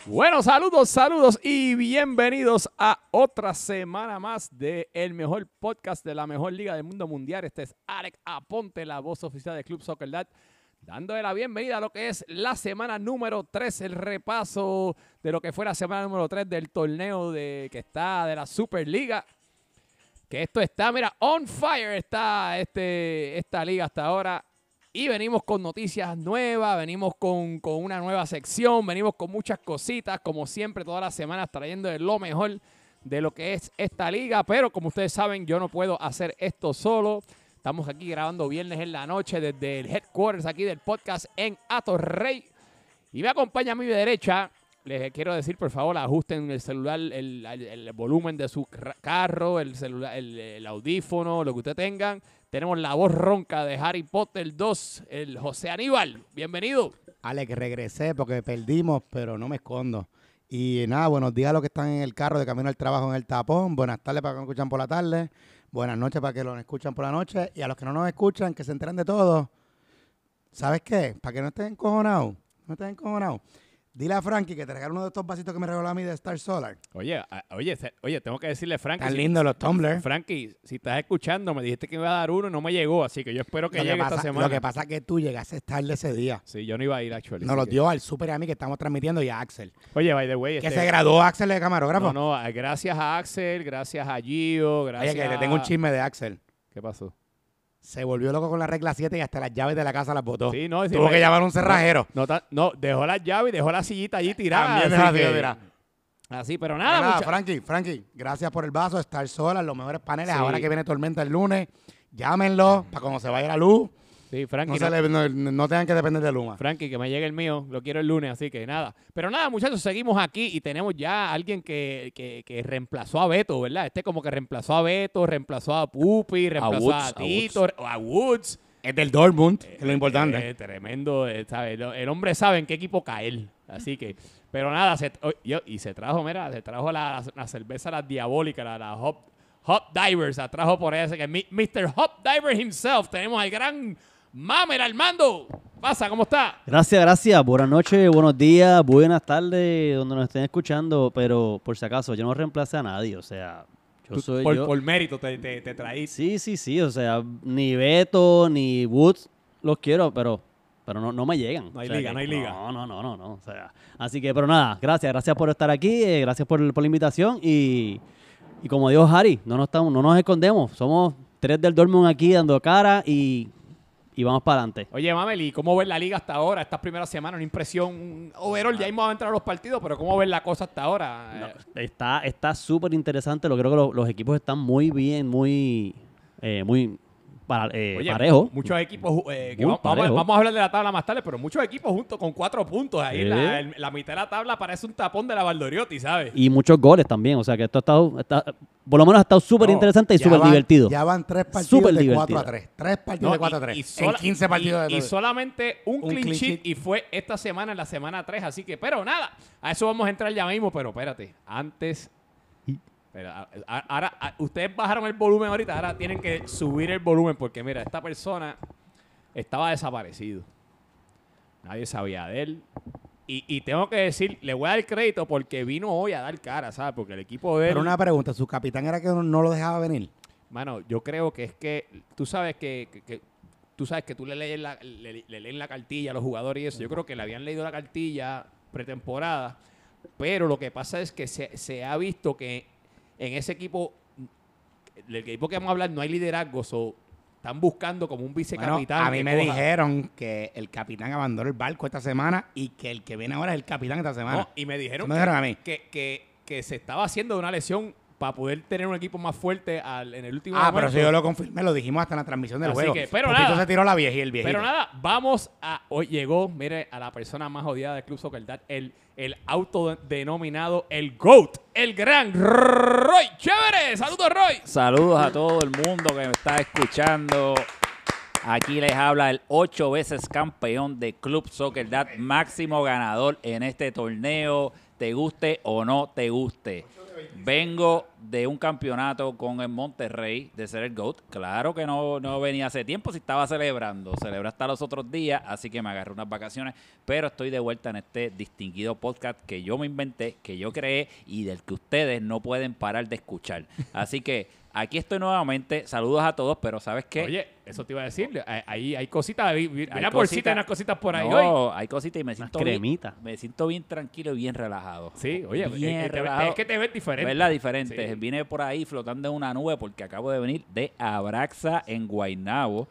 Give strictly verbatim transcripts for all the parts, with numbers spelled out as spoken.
Bueno, saludos, saludos y bienvenidos a otra semana más de el mejor podcast de la mejor liga del mundo mundial. Este es Alex Aponte, la voz oficial del Club Soccer Dad, dándole la bienvenida a lo que es la semana número tres, el repaso de lo que fue la semana número tres del torneo de, que está de la Superliga. Que esto está, mira, on fire está este, esta liga hasta ahora. Y venimos con noticias nuevas, venimos con, con una nueva sección, venimos con muchas cositas, como siempre, todas las semanas trayendo lo mejor de lo que es esta liga. Pero como ustedes saben, yo no puedo hacer esto solo. Estamos aquí grabando viernes en la noche desde el headquarters aquí del podcast en Atorrey. Y me acompaña a mi derecha. Les quiero decir, por favor, ajusten el celular, el, el, el volumen de su carro, el, celular, el, el audífono, lo que ustedes tengan. Tenemos la voz ronca de Harry Potter dos, el José Aníbal. Bienvenido. Alex, regresé porque perdimos, pero no me escondo. Y nada, buenos días a los que están en el carro de camino al trabajo en el tapón. Buenas tardes para los que nos escuchan por la tarde. Buenas noches para los que nos escuchan por la noche. Y a los que no nos escuchan, que se enteren de todo. ¿Sabes qué? Para que no estén encojonados. No estén encojonados. Dile a Frankie que te regale uno de estos vasitos que me regaló a mí de Star Solar. Oye, a, oye, oye, tengo que decirle, Frankie. Tan si, lindos los tumblers. Frankie, si estás escuchando, me dijiste que me iba a dar uno y no me llegó, así que yo espero que lo llegue que pasa, esta semana. Lo que pasa es que tú llegaste tarde ese día. Sí, yo no iba a ir, actually. Nos los que... dio al super a mí que estamos transmitiendo y a Axel. Oye, by the way. Que este... se graduó Axel de camarógrafo. No, no, gracias a Axel, gracias a Gio, gracias Oye, que le tengo un chisme de Axel. ¿Qué pasó? Se volvió loco con la regla siete y hasta las llaves de la casa las botó. Sí, no, sí, Tuvo que llamar a un cerrajero. No, no, no, dejó las llaves y dejó la sillita allí tirada. También así, dejó que, tirada. así, pero nada, nada mucha... Frankie, Frankie, gracias por el vaso, Star Solar, los mejores paneles. Sí. Ahora que viene tormenta el lunes, llámenlo para cuando se vaya la luz. Sí, Frankie, no, se le, no, no tengan que depender de Luma. Frankie, que me llegue el mío, lo quiero el lunes, así que nada. Pero nada, muchachos, seguimos aquí y tenemos ya a alguien que, que, que reemplazó a Beto, ¿verdad? Este como que reemplazó a Beto, reemplazó a Pupi, reemplazó a, Woods, a Tito, a Woods. A Woods. Es del Dortmund, Eh, que es lo importante. Eh, tremendo, eh, ¿sabe? El hombre sabe en qué equipo caer. Así que, pero nada, se, oh, yo, y se trajo, mira, se trajo la, la cerveza, la diabólica, la, la Hop, Hop Divers, se trajo por ese, que mister Hop Diver himself. Tenemos al gran Mamer Armando. Pasa, ¿cómo está? Gracias, gracias. Buenas noches, buenos días, buenas tardes, donde nos estén escuchando. Pero, por si acaso, yo no reemplacé a nadie, o sea... Yo Tú, soy por, yo. por mérito te, te, te traí. Sí, sí, sí, o sea, ni Beto ni Woods los quiero, pero pero no, no me llegan. No hay O sea liga, que, no hay liga. No, no, no, no, no. O sea, así que, pero nada, gracias, gracias por estar aquí, eh, gracias por, por la invitación y, y como dijo Harry, no nos, estamos, no nos escondemos, somos tres del Dortmund aquí dando cara y, y vamos para adelante. Oye, Mamel, ¿y cómo ves la liga hasta ahora? Estas primeras semanas, una impresión overall, ya vamos a entrar a los partidos, pero ¿cómo ves la cosa hasta ahora? No, está está súper interesante. Lo creo que lo, los equipos están muy bien, muy eh, muy para, eh, Oye, parejo. Muchos equipos, eh, que Muy vamos, vamos, parejo. vamos a hablar de la tabla más tarde, pero muchos equipos juntos con cuatro puntos. Ahí Sí. la, el- la mitad de la tabla parece un tapón de la Valdoriotti, ¿sabes? Y muchos goles también. O sea que esto ha estado, está, por lo menos ha estado súper No, interesante y Ya súper van- divertido. Ya van tres partidos Súper de cuatro divertido. a tres. Tres partidos No, de cuatro y- a tres. y En sola- quince partidos y, de y solamente un, Un clean, clean sheet, sheet. y fue esta semana, en la semana tres. Así que, pero nada, a eso vamos a entrar ya mismo. Pero espérate, antes. Espera, a- a- ahora, a- ustedes bajaron el volumen ahorita, ahora tienen que subir el volumen porque, mira, esta persona estaba desaparecido. Nadie sabía de él. Y, y tengo que decir, le voy a dar crédito porque vino hoy a dar cara, ¿sabes? Porque el equipo de él. Pero una pregunta, ¿su capitán era que no, no lo dejaba venir? Mano, yo creo que es que tú sabes que, que- que- tú sabes que tú le lees la, le, le leen la cartilla a los jugadores y eso. Yo creo que le habían leído la cartilla pretemporada, pero lo que pasa es que se, se ha visto que en ese equipo, el equipo que vamos a hablar, no hay liderazgo, so, están buscando como un Bueno, vicecapitán. a mí que me coja- dijeron que el capitán abandonó el barco esta semana y que el que viene ahora es el capitán esta semana. No, y me dijeron, Eso me dijeron a mí. que, que, que se estaba haciendo de una lesión para poder tener un equipo más fuerte al- en el último Ah, momento. pero si yo lo confirmé, lo dijimos hasta en la transmisión del Así juego. que, pero Pupito nada. se tiró la vieja y el viejito. Pero nada, vamos a... Hoy llegó, mire, a la persona más odiada del Club Soccer Dad, el, el autodenominado el GOAT, el gran Roy Chévere. Saludos, Roy. Saludos a todo el mundo que me está escuchando. Aquí les habla el ocho veces campeón de Club Soccer Dad, máximo ganador en este torneo, te guste o no te guste. Vengo de un campeonato con el Monterrey de ser el GOAT. Claro que no, no venía hace tiempo, si estaba celebrando. Celebré hasta los otros días, así que me agarré unas vacaciones. Pero estoy de vuelta en este distinguido podcast que yo me inventé, que yo creé y del que ustedes no pueden parar de escuchar. Así que aquí estoy nuevamente. Saludos a todos, pero ¿sabes qué? Oye, eso te iba a decir. Ahí hay cositas. Vi, vi Hay una bolsita, cositas. unas cositas por ahí hoy. No, hay cositas y me siento bien, cremitas. me siento bien tranquilo y bien relajado. Sí, oye, bien es, que te, relajado. es que te ves diferente. ¿Verdad? Diferente. Sí. Vine por ahí flotando en una nube porque acabo de venir de Abraxa en Guaynabo.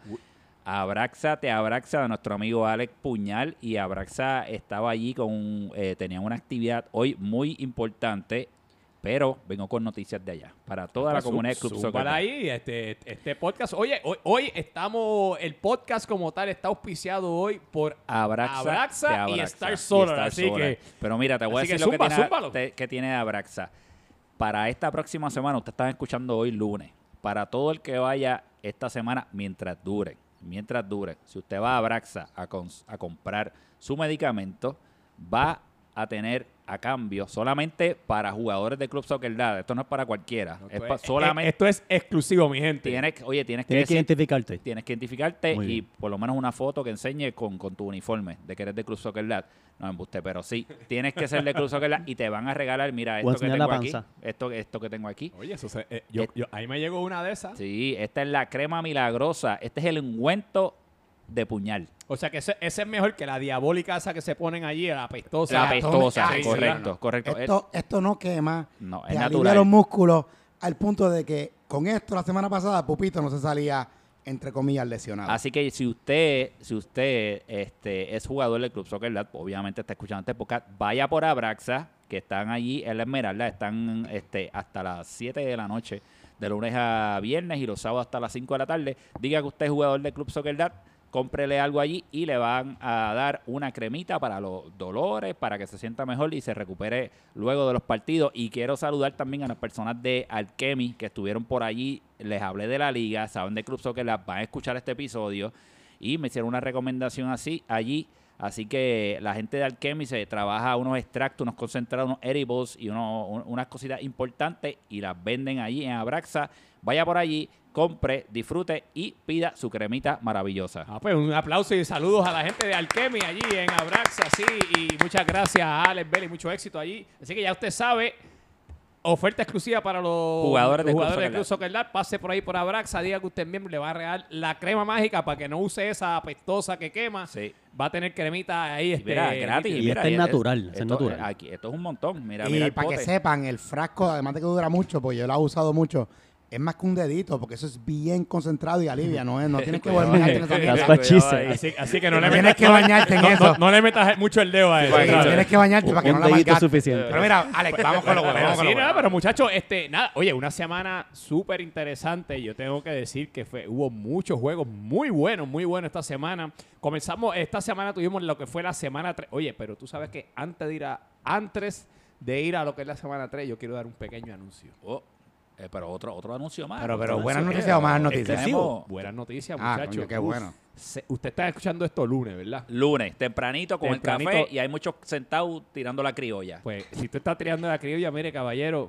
Abraxa te abraxa de nuestro amigo Alex Puñal y Abraxa estaba allí con, eh, tenían una actividad hoy muy importante, pero vengo con noticias de allá para toda la Pues, comunidad de sú- Club súbala Soccer. ahí, este, este podcast. Oye, hoy, hoy estamos, el podcast como tal está auspiciado hoy por Abraxa, Abraxa te y abraxa. Star Solar, Star así que- Pero mira, te voy a así que decir lo zumba, que, tiene, zúmbalo. te- que tiene Abraxa. Para esta próxima semana, usted está escuchando hoy lunes. Para todo el que vaya esta semana, mientras dure, mientras dure, si usted va a Abraxa a, cons- a comprar su medicamento, va a tener a cambio solamente para jugadores de Club Soccer Dad. Esto no es para cualquiera. es Esto pa- es- solamente Esto es exclusivo, mi gente. tienes, que- oye, tienes que Tienes que decir- identificarte. Tienes que identificarte Muy y bien. por lo menos una foto que enseñe con, con tu uniforme de que eres de Club Soccer Dad. No embuste, pero sí, tienes que ser de Club Soccer Dad y te van a regalar, mira, Voy a esto que enseñar tengo la aquí. panza. Esto, esto que tengo aquí. Oye, eso se- eh, yo, Eh, yo- ahí me llegó una de esas. Sí, esta es la crema milagrosa. Este es el ungüento de puñal. O sea que ese, ese es mejor que la diabólica esa que se ponen allí, la apestosa. La sea, apestosa, tome- ay, correcto, sí. correcto. Esto, esto no quema, No, es te alivia natural. los músculos al punto de que con esto la semana pasada Pupito no se salía, entre comillas, lesionado. Así que si usted, si usted este, es jugador del Club Soccer Dad, obviamente está escuchando este podcast, vaya por Abraxa, que están allí en la Esmeralda, están este, hasta las siete de la noche, de lunes a viernes y los sábados hasta las cinco de la tarde. Diga que usted es jugador del Club Soccer Dad, cómprele algo allí y le van a dar una cremita para los dolores, para que se sienta mejor y se recupere luego de los partidos. Y quiero saludar también a las personas de Alchemy que estuvieron por allí. Les hablé de la liga, saben de Club Soccer, las van a escuchar este episodio y me hicieron una recomendación así allí. Así que la gente de Alchemy se trabaja unos extractos, unos concentrados, unos edibles y uno- un- unas cositas importantes y las venden allí en Abraxa. Vaya por allí, compre, disfrute y pida su cremita maravillosa. Ah, pues un aplauso y saludos a la gente de Alchemy allí en Abraxa, sí, y muchas gracias a Alex Belli, mucho éxito allí. Así que ya usted sabe, oferta exclusiva para los Jugadores de Club jugadores Soccer de Club Soccer Dad. Pase por ahí por Abraxa, diga que usted es miembro, le va a regalar la crema mágica para que no use esa apestosa que quema. Sí. Va a tener cremita ahí. Y Este, mira, gratis. Y mira, este es y natural, este es esto, natural. Aquí, esto es un montón. Mira, y mira el para que pote. sepan, el frasco, además de que dura mucho, porque yo lo he usado mucho, es más que un dedito, porque eso es bien concentrado y alivia, no es, no tienes que Cuidado bañarte ahí. en esa That's mierda. what she Cuidado said. ahí. Así, así que no le No tienes metas, que bañarte en no, eso. no- no le metas mucho el dedo a eso. Bueno, ¿sabes? Tienes que bañarte para que Un no la dedito amalgates. suficiente. Pero mira, Alex, vamos con lo bueno. Pero Vamos con sí, lo nada, bueno. pero muchachos, este, nada, oye, una semana súper interesante. Yo tengo que decir que fue, hubo muchos juegos muy buenos, muy buenos esta semana. Comenzamos, esta semana tuvimos lo que fue la semana tres. Oye, pero tú sabes que antes de ir a, antes de ir a lo que es la semana tres, yo quiero dar un pequeño anuncio. Oh, eh, pero otro, otro anuncio más. Pero- pero Otro buenas anuncio. noticias o malas Eh, noticias. tenemos Buenas noticias, Ah, muchachos. coño, qué Uf, bueno. se- usted está escuchando esto lunes, ¿verdad? Lunes, tempranito con Tempranito. el café y hay muchos sentados tirando la criolla. Pues si tú estás tirando la criolla, mire, caballero,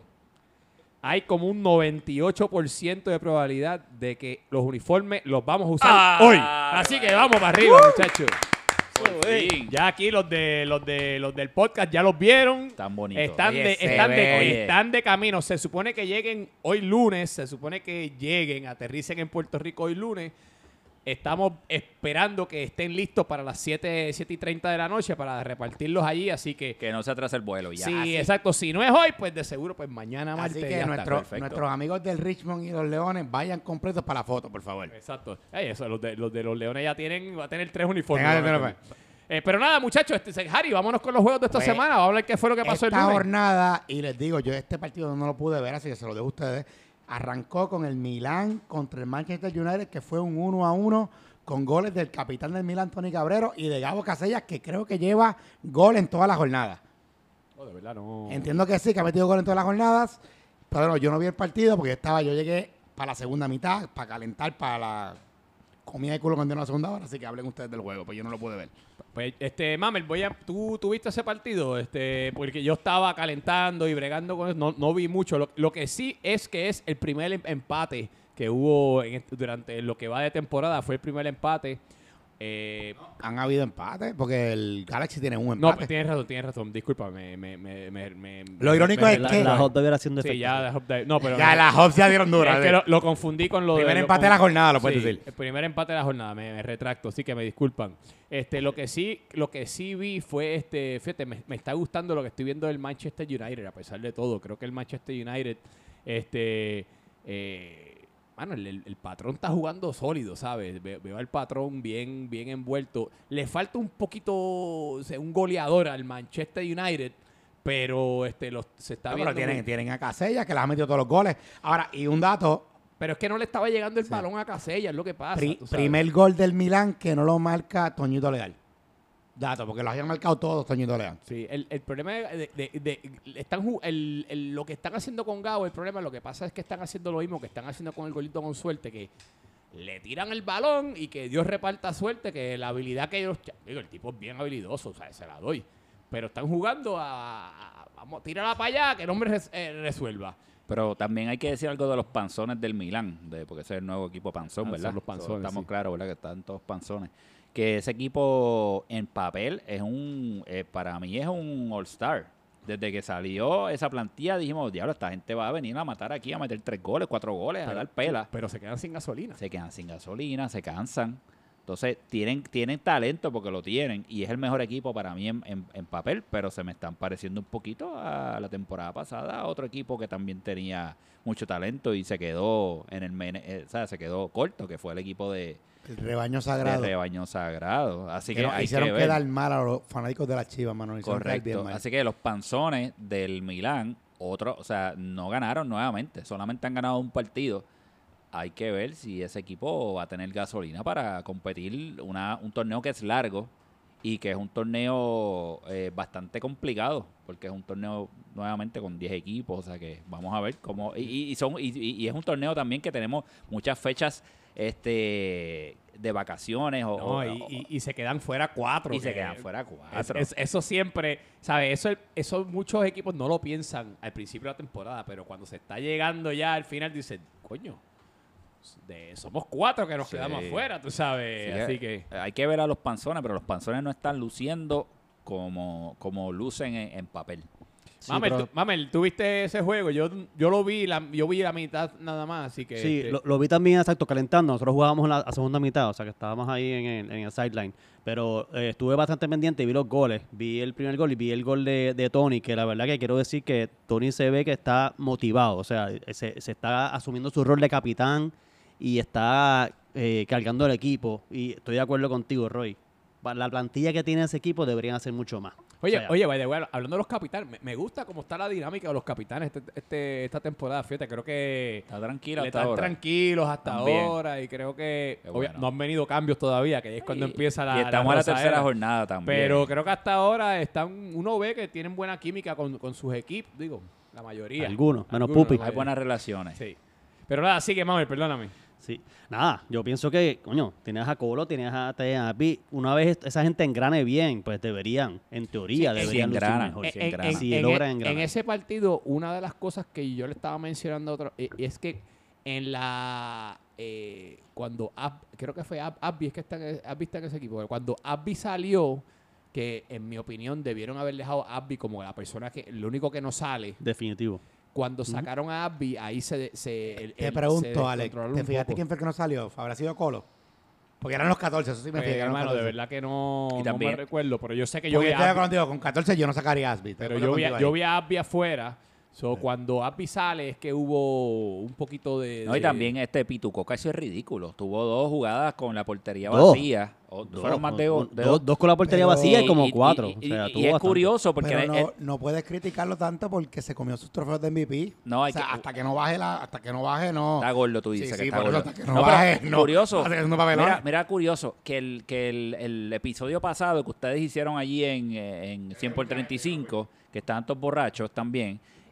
hay como un noventa y ocho por ciento de probabilidad de que los uniformes los vamos a usar Ah, hoy. Así que vamos para arriba, muchachos. Por fin. Ya aquí los de los de los del podcast ya los vieron. Tan bonito. Están Oye, de, se están, de, ve. Oye. están de camino. Se supone que lleguen hoy lunes. Se supone que lleguen, aterricen en Puerto Rico hoy lunes. Estamos esperando que estén listos para las siete, siete y treinta de la noche para repartirlos allí. Así que, Que no se atrase el vuelo. Ya. sí, Así. exacto. Si no es hoy, pues de seguro, pues mañana martes. Así ya que está. nuestro- perfecto. nuestros amigos del Richmond y los Leones vayan completos para la foto, por favor. Exacto. Ey, eso, los, de, los de los Leones ya tienen, va a tener tres uniformes. Tenga- van a tenga- tener. Eh, pero nada, muchachos, este, Harry, vámonos con los juegos de esta Pues, semana. Vamos a hablar qué fue lo que pasó el Esta lunes. jornada, y les digo, yo este partido no lo pude ver, así que se lo dejo a ustedes. Arrancó con el Milán contra el Manchester United, que fue un uno a uno con goles del capitán del Milán, Tony Cabrero, y de Gabo Casellas, que creo que lleva gol en toda la jornada. Oh, de verdad, no. Entiendo que sí, que ha metido gol en todas las jornadas, pero no, yo no vi el partido porque yo estaba, yo llegué para la segunda mitad, para calentar para la comida de culo cuando en la segunda hora, así que hablen ustedes del juego, pues yo no lo pude ver. Pues, este, Mamel, voy a, ¿tú tuviste ese partido? Este, porque yo estaba calentando y bregando con eso, no, no vi mucho. Lo, lo que sí es que es el primer em- empate que hubo en este- durante lo que va de temporada, fue el primer empate. Eh, Han habido empates porque el Galaxy tiene un no, empate. tienes razón, tienes razón. Disculpa, me... me, me, me, me- Lo me- irónico me- es La, que- la hot dog era haciendo Sí, efecto. ya, la hot dog- no, pero... ya no, las Hobbs ya dieron duras. es que lo, lo confundí con lo de... Primer lo empate con- de la jornada, lo puedes sí, decir. el primer empate de la jornada, me, me retracto, así que me disculpan. Este, lo que sí, lo que sí vi fue, este, fíjate, me, me está gustando lo que estoy viendo del Manchester United, a pesar de todo. Creo que el Manchester United, este, eh, bueno, el, el- el patrón está jugando sólido, ¿sabes? Ve- veo al patrón bien, bien envuelto. Le falta un poquito, o sea, un goleador al Manchester United, pero este, los, se está No, viendo. pero tienen, muy- tienen a Casella, que les ha metido todos los goles. Ahora, y un dato, pero es que no le estaba llegando el balón a Casella, es lo que pasa. pri- tú sabes. primer gol del Milán que no lo marca Toñito Leal. Dato, porque lo habían marcado todos Toñito Leal. Sí, el, el problema de, de- de- de- están ju- el, el- lo que están haciendo con Gao, el problema, lo que pasa es que están haciendo lo mismo que están haciendo con el golito con suerte, que le tiran el balón y que Dios reparta suerte, que la habilidad que ellos, digo, el tipo es bien habilidoso, o sea, se la doy, pero están jugando a, a- vamos, tírala para allá, que el hombre res- eh, resuelva. Pero también hay que decir algo de los panzones del Milán, de, porque ese es el nuevo equipo panzón, Ah, ¿verdad? son los panzones, Estamos sí. claros, ¿verdad? Que están todos panzones. Que ese equipo en papel es un, eh, para mí es un All-Star. Desde que salió esa plantilla dijimos, diablo, esta gente va a venir a matar aquí, a meter tres goles, cuatro goles, a dar pela. Pero se quedan sin gasolina. Se quedan sin gasolina, se cansan. Entonces, tienen, tienen talento porque lo tienen y es el mejor equipo para mí en, en- en papel, pero se me están pareciendo un poquito a la temporada pasada, a otro equipo que también tenía mucho talento y se quedó en el mene- eh, o sea, se quedó corto, que fue el equipo de, El rebaño de sagrado. Rebaño Sagrado. Así que que nos hay hicieron que ver. quedar mal a los fanáticos de las Chivas, mano. nos hicieron quedar bien Correcto. mal. Así que los panzones del Milán, otro, o sea, no ganaron nuevamente, solamente han ganado un partido. Hay que ver si ese equipo va a tener gasolina para competir una, un torneo que es largo y que es un torneo eh, bastante complicado, porque es un torneo nuevamente con diez equipos, o sea que vamos a ver cómo... Y, y son y, y- y es un torneo también que tenemos muchas fechas este de vacaciones o, No, o- y, o- y- y se quedan fuera cuatro. y se que- quedan fuera Es- cuatro. es- eso siempre, ¿sabes? Eso, eso muchos equipos no lo piensan al principio de la temporada, pero cuando se está llegando ya al final dicen, coño, de, somos cuatro que nos Sí. quedamos afuera, tú sabes. Sí, Así eh, que, hay que ver a los panzones, pero los panzones no están luciendo como, como lucen en, en papel. Sí, Mamel, pero- tú, Mamel, ¿tú viste ese juego? Yo, yo lo vi, la, yo vi la mitad nada más, así que... Sí, este, lo, lo vi también exacto, calentando. Nosotros jugábamos la, la segunda mitad, o sea que estábamos ahí en el, en el sideline. Pero eh, estuve bastante pendiente y vi los goles. Vi el primer gol y vi el gol de, de Tony, que la verdad que quiero decir que Tony se ve que está motivado. O sea, se, se está asumiendo su rol de capitán y está eh, cargando el equipo. Y estoy de acuerdo contigo, Roy. Pa- La plantilla que tiene ese equipo deberían hacer mucho más. Oye, O sea, oye, by the way, hablando de los capitanes, me, me gusta cómo está la dinámica de los capitanes este, este- esta temporada, fíjate, creo que Está tranquila le hasta están ahora. tranquilos hasta También. ahora y creo que Qué obvia- bueno. no han venido cambios todavía, que es cuando Y- empieza la y estamos en la rosadera. tercera jornada también. Pero creo que hasta ahora están, uno ve que tienen buena química con, con sus equipos, digo, la mayoría. Algunos, menos Algunos, Pupi. la hay mayoría. buenas relaciones. Sí. Pero nada, sigue, Mamel, perdóname. Sí, nada, yo pienso que, coño, tienes a Colo, tienes a Teapi, una vez esa gente engrane bien, pues deberían, en teoría, Sí, deberían si lucir engranan. mejor. Eh, sí, En- engrana. en, Sí, en- logran en engranar. ese partido, una de las cosas que yo le estaba mencionando a otro, eh, es que en la eh, cuando Ab- creo que fue Ab- Abby, es que está, en- Abby está en ese equipo, cuando Abby salió, que en mi opinión debieron haber dejado a Abby como la persona que, lo único que no sale, Definitivo. cuando sacaron a Abby, ahí se, se el- Te el- pregunto, se Alex, descontrolaron ¿te un fijaste poco. quién fue el que no salió? ¿Habrá sido Colo? Porque eran los catorce, eso sí me Pues, fijé. que eran los hermano, de catorce. verdad que no, Y no también- me recuerdo, pero yo sé que yo Porque vi yo a estoy Abby, contigo, con catorce yo no sacaría a Asby. pero yo vi, a- yo vi a Abby afuera. So, cuando Abby sale es que hubo un poquito de... No, y de- también este Pitucoca, eso es ridículo. Tuvo dos jugadas con la portería Dos. vacía. O, Dos, fueron más de, un- de dos, dos con la portería Pero- vacía y Y- como y- cuatro. Y, o sea, y- tuvo y es bastante. curioso porque Pero él- no, él- no puedes criticarlo tanto porque se comió sus trofeos de M V P. No, hay o sea, que- hasta que no baje la, hasta que no baje, no. está gordo, tú Sí, dices sí, que está por eso gordo. hasta que no pero baje, no. curioso. Haciendo papelones. Mira, mira, curioso que el que el, el episodio pasado que ustedes hicieron allí en, eh, en cien por treinta y cinco, que estaban todos borrachos también,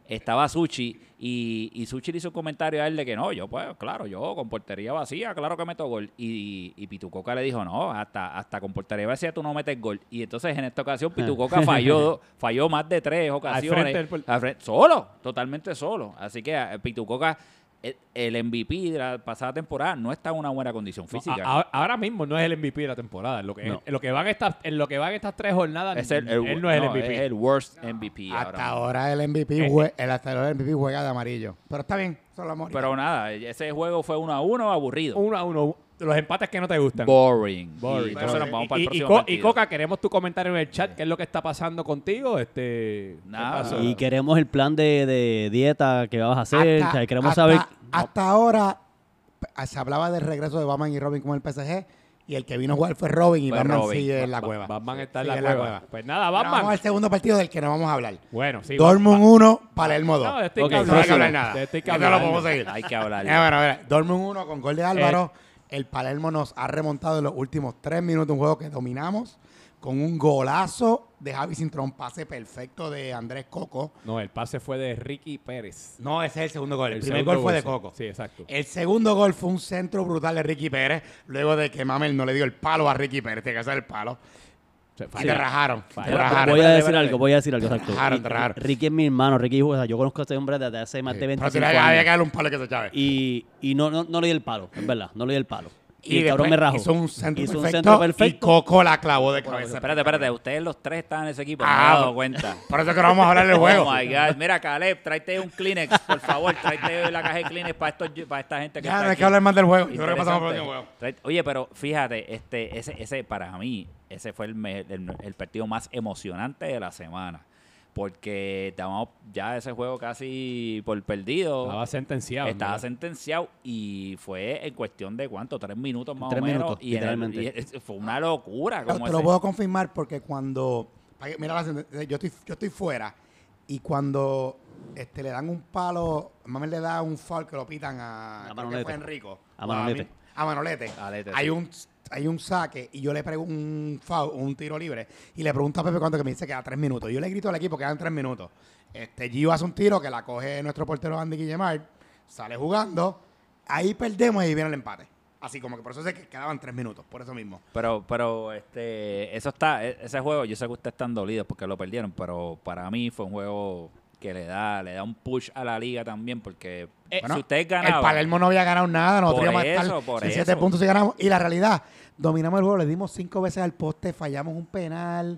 estaba Suchi y, y Suchi le hizo un comentario a él de que no, yo pues, claro, yo con portería vacía, claro que meto gol. Y, y Pitucoca le dijo, no, hasta, hasta con portería vacía tú no metes gol. Y entonces en esta ocasión Pitucoca falló, falló más de tres ocasiones. Al frente del... Al frente, solo, totalmente solo. Así que eh, Pitucoca, el, el M V P de la pasada temporada, no está en una buena condición física. No, a, ahora mismo no es el M V P de la temporada. En lo que, No. en lo que van estas, en lo que van estas tres jornadas, Es el, el- él no es el no, M V P. es el worst M V P. ahora Hasta mismo. ahora el M V P, Eh, jue- el, hasta ahora el M V P juega de amarillo. Pero está bien, eso lo amor. Pero nada, ese juego fue uno a uno aburrido. Uno a uno. Los empates que no te gustan. Boring. Boring. Y entonces nos vamos para el Y- y, próximo Co- y partido. Coca, queremos tu comentario en el chat. ¿Qué es lo que está pasando contigo? Este, ¿qué Nada. pasó? Y queremos el plan de, de dieta que vas a hacer. Hasta- o sea, queremos hasta- saber. Hasta ahora p- se hablaba del regreso de Batman y Robin con el P S G. Y el que vino a jugar fue Robin y Fue Batman Robin. sigue en la Ba- cueva. Batman está en Sigue la cueva. Pues nada, Ahora Batman. Vamos al segundo partido del que no vamos a hablar. Bueno, sí. Dortmund uno, Palermo dos. No, de este hay Ok, que No hablar. hay que hablar nada. De este hay que Esto lo hablar. podemos seguir. Hay que hablar. Eh, bueno, a ver, Dortmund uno con gol de Álvaro. El Palermo nos ha remontado en los últimos tres minutos un juego que dominamos con un golazo de Javi Cintrón, pase perfecto de Andrés Coco. No, el pase fue de Ricky Pérez. No, ese es el segundo gol. El, primer segundo gol fue de sí. Coco. Sí, exacto. El segundo gol fue un centro brutal de Ricky Pérez, luego de que Mamel no le dio el palo a Ricky Pérez, tiene que hacer el palo. Se Y falla. te rajaron. Falla. Te rajaron. Voy a espérate, decir espérate. algo, voy a decir algo, exacto. Raro, Y- raro. Ricky es mi hermano, Ricky, o sea, yo conozco a este hombre desde hace más de Pero veinticinco tiene que- había que años. darle un palo que se chave. Y, y no, no, no le di el palo, es verdad, no le di el palo. Y, el después cabrón me rajó. Hizo un centro, Hizo un perfecto, centro perfecto. y Coco la clavó de cabeza. Espérate, espérate. Ustedes los tres están en ese equipo. No Ah, me he dado pues, cuenta. Por eso que no vamos a hablar del juego. Oh my God. Mira, Caleb, tráete un Kleenex, por favor. Tráete la caja de Kleenex para, estos, para esta gente que Ya está no hay aquí. que hablar más del juego. Yo creo que pasamos por el Interesante. juego. Trae- Oye, pero fíjate, este, ese, ese para mí, ese fue el, me- el, el partido más emocionante de la semana. Porque estábamos ya ese juego casi por perdido. Estaba sentenciado. Estaba ¿verdad? sentenciado y fue en cuestión de cuánto, tres minutos más Tres o menos. minutos, y, en el- literalmente. y es- fue una locura. Pero Como te lo ese- puedo confirmar porque cuando... pa- Mira, la sen- yo estoy, yo estoy fuera y cuando este, le dan un palo, Mamel le da un foul que lo pitan a... A creo que Manolete. fue Enrico. A O Manolete. mí- A Manolete. A Lete, hay, sí. un, hay un saque y yo le prego un foul, un tiro libre y le pregunto a Pepe cuánto que me dice que da tres minutos. Yo le grito al equipo que dan tres minutos. Este, Gio hace un tiro que la coge nuestro portero Andy Guillemar, sale jugando, ahí perdemos y viene el empate. Así como que por eso sé que quedaban tres minutos, por eso mismo. Pero, pero, este, eso está, e- ese juego, yo sé que ustedes están dolidos porque lo perdieron, pero para mí fue un juego que le da, le da un push a la liga también, porque Eh, Bueno, si ustedes el ganaban, Palermo no había ganado nada, nosotros Por íbamos a eso, estar por en eso. siete puntos y ganamos. Y la realidad, dominamos el juego, le dimos cinco veces al poste, fallamos un penal.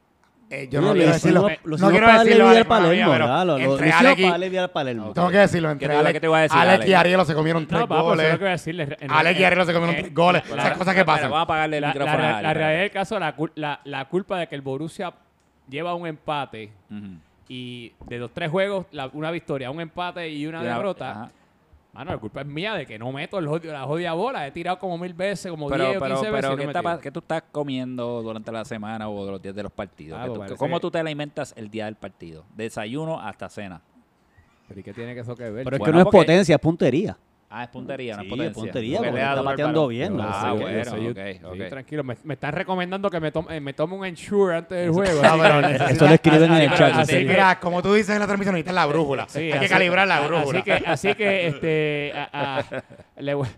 Eh, yo no Oye, quiero lo decirlo. hicimos- lo no hicimos quiero para darle decirlo, vida al Alex, mala mía, Palermo, pero ¿verdad? Lo, lo entre hicimos Alex y- para darle vida al Palermo. Tengo que decirlo, ¿Qué entre te iba- Alex, qué te iba a decir, Alex Alex? y Arielo se comieron tres No, papá, pues eso es goles. lo que voy a decirle. En- Alex y en- Arielo se comieron eh, tres goles. la- Esas cosas que Espera, pasan. vamos a apagarle el La, la, micrófono a la, Ale, la espera. realidad del caso, la, cul- la, la culpa de que el Borussia lleva un empate Ujú. y de los tres juegos, la- una victoria, un empate y una Ya, derrota. ajá. Mano, la culpa es mía de que no meto el jodi- la jodida bola. He tirado como mil veces, como Pero, diez o pero, quince veces. pero y ¿qué, no está me pa- tiro. qué tú estás comiendo durante la semana o de los días de los partidos? Ah, ¿Qué pues tú- parece ¿Cómo que- tú te alimentas el día del partido? Desayuno hasta cena. Pero ¿y qué tiene que eso que ver? Pero es que Bueno, no es porque- potencia, es puntería. Ah, es puntería, no es Sí, potencia. es puntería, Porque porque le da está duro al pateando balón. bien, ¿no? Ah, Yo sé, bueno, yo soy- ok, sí, ok. tranquilo. Me, me están recomendando que me tome, me tome un Ensure antes del juego. No, así pero que- necesitas- Eso lo escriben en el así- chat. así sí. que- Mira, como tú dices en la transmisión, necesitas la brújula. Sí, Hay así- que calibrar la a- brújula. Así que, así que, este, a- a- le voy-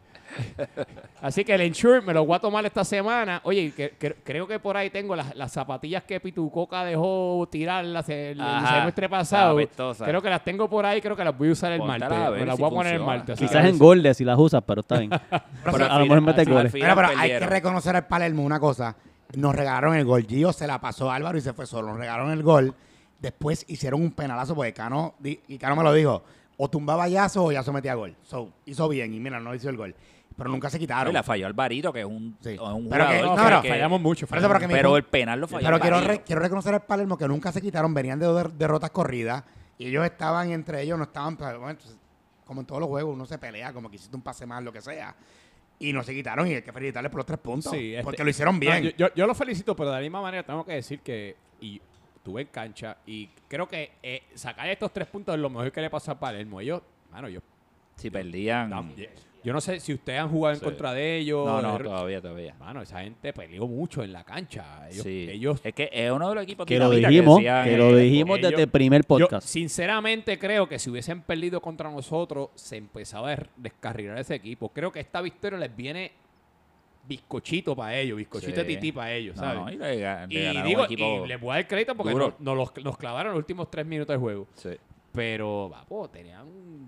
así que el Ensure me lo voy a tomar esta semana. Oye, que- que- creo que por ahí tengo las, las zapatillas que Pitucoca dejó tirar las- el, el Ajá, semestre pasado. apestosas. Creo que las tengo por ahí, creo que las voy a usar el Póntalas martes. a ver Me las si voy a poner el funciona. martes. así Quizás que- en goles si las usas, pero está bien. Pero Pero al a lo final- mejor mete al goles. final Mira, pero hay que perdieron. reconocer al Palermo una cosa. Nos regalaron el gol. Gio se la pasó a Álvaro y se fue solo. Nos regalaron el gol. Después hicieron un penalazo porque Cano, di- y Cano me lo dijo, o tumbaba Yazo o Yazo metía gol. So, hizo bien y mira, no hizo el gol. Pero nunca se Y quitaron. la falló Alvarito, que es un, Sí. es un Pero que- jugador no, que- pero que- fallamos mucho. Por eso, pero que mi pero punto- el penal lo falló Pero quiero, Alvarito. re- quiero reconocer al Palermo que nunca se quitaron, venían de dos der- derrotas corridas y ellos estaban entre ellos, no estaban, pues, bueno, entonces, como en todos los juegos, uno se pelea, como que hiciste un pase mal, lo que sea. Y no se quitaron y hay que felicitarles por los tres puntos. Sí, este- porque lo hicieron No, bien. yo, yo, yo lo felicito, pero de la misma manera tengo que decir que y estuve en cancha y creo que eh, sacar estos tres puntos es lo mejor que le pasó a Palermo. Ellos, mano, yo Si perdían. Tam- Yo no sé si ustedes han jugado en Sí. contra de ellos. No, no, de- todavía, todavía. Mano, esa gente peleó mucho en la cancha. Ellos, Sí. ellos Es que es uno de los equipos Que lo dinamita dijimos, decían, que lo eh, dijimos ellos- desde el primer Yo, podcast. sinceramente, creo que si hubiesen perdido contra nosotros, se empezaba a descarrilar ese equipo. Creo que esta victoria les viene bizcochito para ellos, bizcochito de Sí. tití para ellos, No, ¿sabes? no, y le, ga- le y ganaron digo, un equipo y les voy a dar crédito porque duro. nos, nos los- nos clavaron los últimos tres minutos del juego. Sí. Pero, vamos, tenían...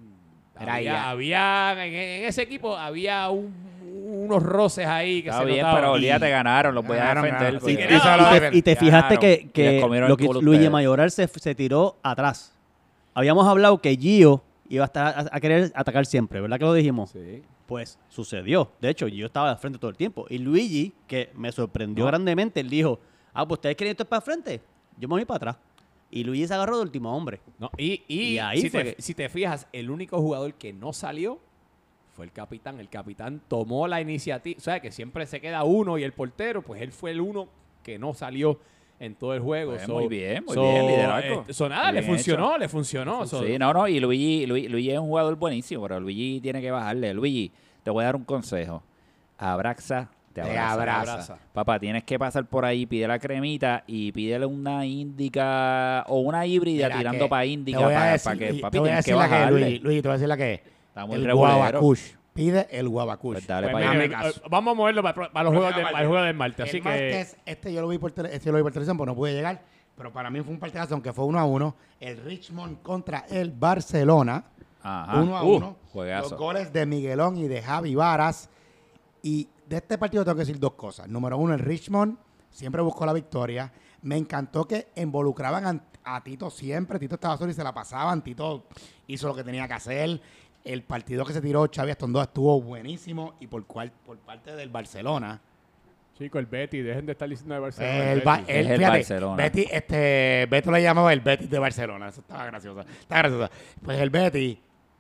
Era Había, ya. había- en, en ese equipo había un- unos roces ahí que Está se bien, notaban. pero olvídate, ganaron, los voy a Ganaron, defender. ganaron. porque- Sí, Y que eso no, lo Y te, deben. y te fijaste que, Ganaron, y que les comieron lo el que culo Luigi ustedes. Mayoral se, se tiró atrás. Habíamos hablado que Gio iba a, estar a, a querer atacar siempre, ¿verdad que lo dijimos? Sí. Pues sucedió. De hecho, Gio estaba de frente todo el tiempo. Y Luigi, que me sorprendió No. grandemente, él dijo, ah, pues ustedes quieren esto para frente, yo me voy para atrás. Y Luigi se agarró de último hombre. No, y y, Y ahí si, fue te, que- si te fijas, el único jugador que no salió fue el capitán. El capitán tomó la iniciativa. O sea, que siempre se queda uno y el portero, pues él fue el uno que no salió en todo el juego. Pues, So- muy bien, muy so, bien, liderazgo. eh, so nada, Muy le bien funcionó, hecho. le funcionó. So- Sí, no, no, y Luigi, Luigi, Luigi es un jugador buenísimo, pero Luigi tiene que bajarle. Luigi, te voy a dar un consejo. Abraxa, te Te abraza. abraza. Papá, tienes que pasar por ahí, pide la cremita y pídele una índica o una híbrida Mira, tirando que para te índica voy a para decir- que y papi te voy a tienes que decir la que, bajarle. Luigi, Luigi, te voy a decir la que es. Está muy El regulero. guabacush. Pide el guabacush. Pues dale Pues para mire, allá. eh, vamos a moverlo para, para los juegos de- para el juego del martes. El Así que martes, este yo lo vi por tele- este yo lo vi por televisión, pues no pude llegar. Pero para mí fue un partidazo, aunque fue uno a uno. El Richmond contra el Barcelona. Ajá. Uno a Uh, uno. juegazo. Los goles de Miguelón y de Javi Varas. Y de este partido tengo que decir dos cosas. Número uno, el Richmond siempre buscó la victoria. Me encantó que involucraban a, a Tito siempre. Tito estaba solo y se la pasaban. Tito hizo lo que tenía que hacer. El partido que se tiró Xavi Astondoa estuvo buenísimo. Y por, cual, por parte del Barcelona... Chico, el Betty, dejen de estar diciendo de Barcelona. El, el ba- Betis. el- Es el fíjate, Barcelona. Betty, este, Beto le llamaba el Betis de Barcelona. Eso estaba gracioso. Está gracioso. Pues el Betty,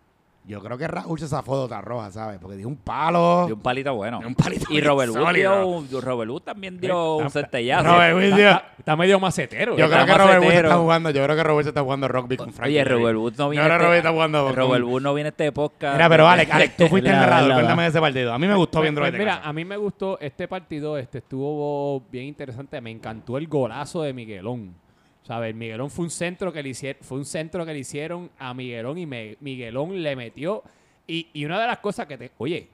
yo creo que Raúl se zafó de otra roja, ¿sabes? Porque dio un palo. De un palito bueno. De un palito y Robert Wood, sólido. dio, Robert Wood también dio un Está- centellazo. Robert Wood Está, dio- está- está medio macetero. Yo ¿verdad? creo que más Robert Wood setero. está jugando. Yo creo que Robert se está jugando rugby con Frankie. Oye, Davis. Robert Wood no Yo viene. creo que este- Robert está jugando con- Robert Wood no viene a este podcast. Mira, pero Alex, Alex, tú fuiste el La- narrador. la- Cuéntame de ese partido. A mí me gustó Pues- viendo pues de mira, casa. a mí me gustó este partido, este estuvo bien interesante. Me encantó el golazo de Miguelón. ¿Sabes? Miguelón fue un centro que le hicieron, fue un centro que le hicieron a Miguelón y me- Miguelón le metió. Y, y una de las cosas que te. Oye,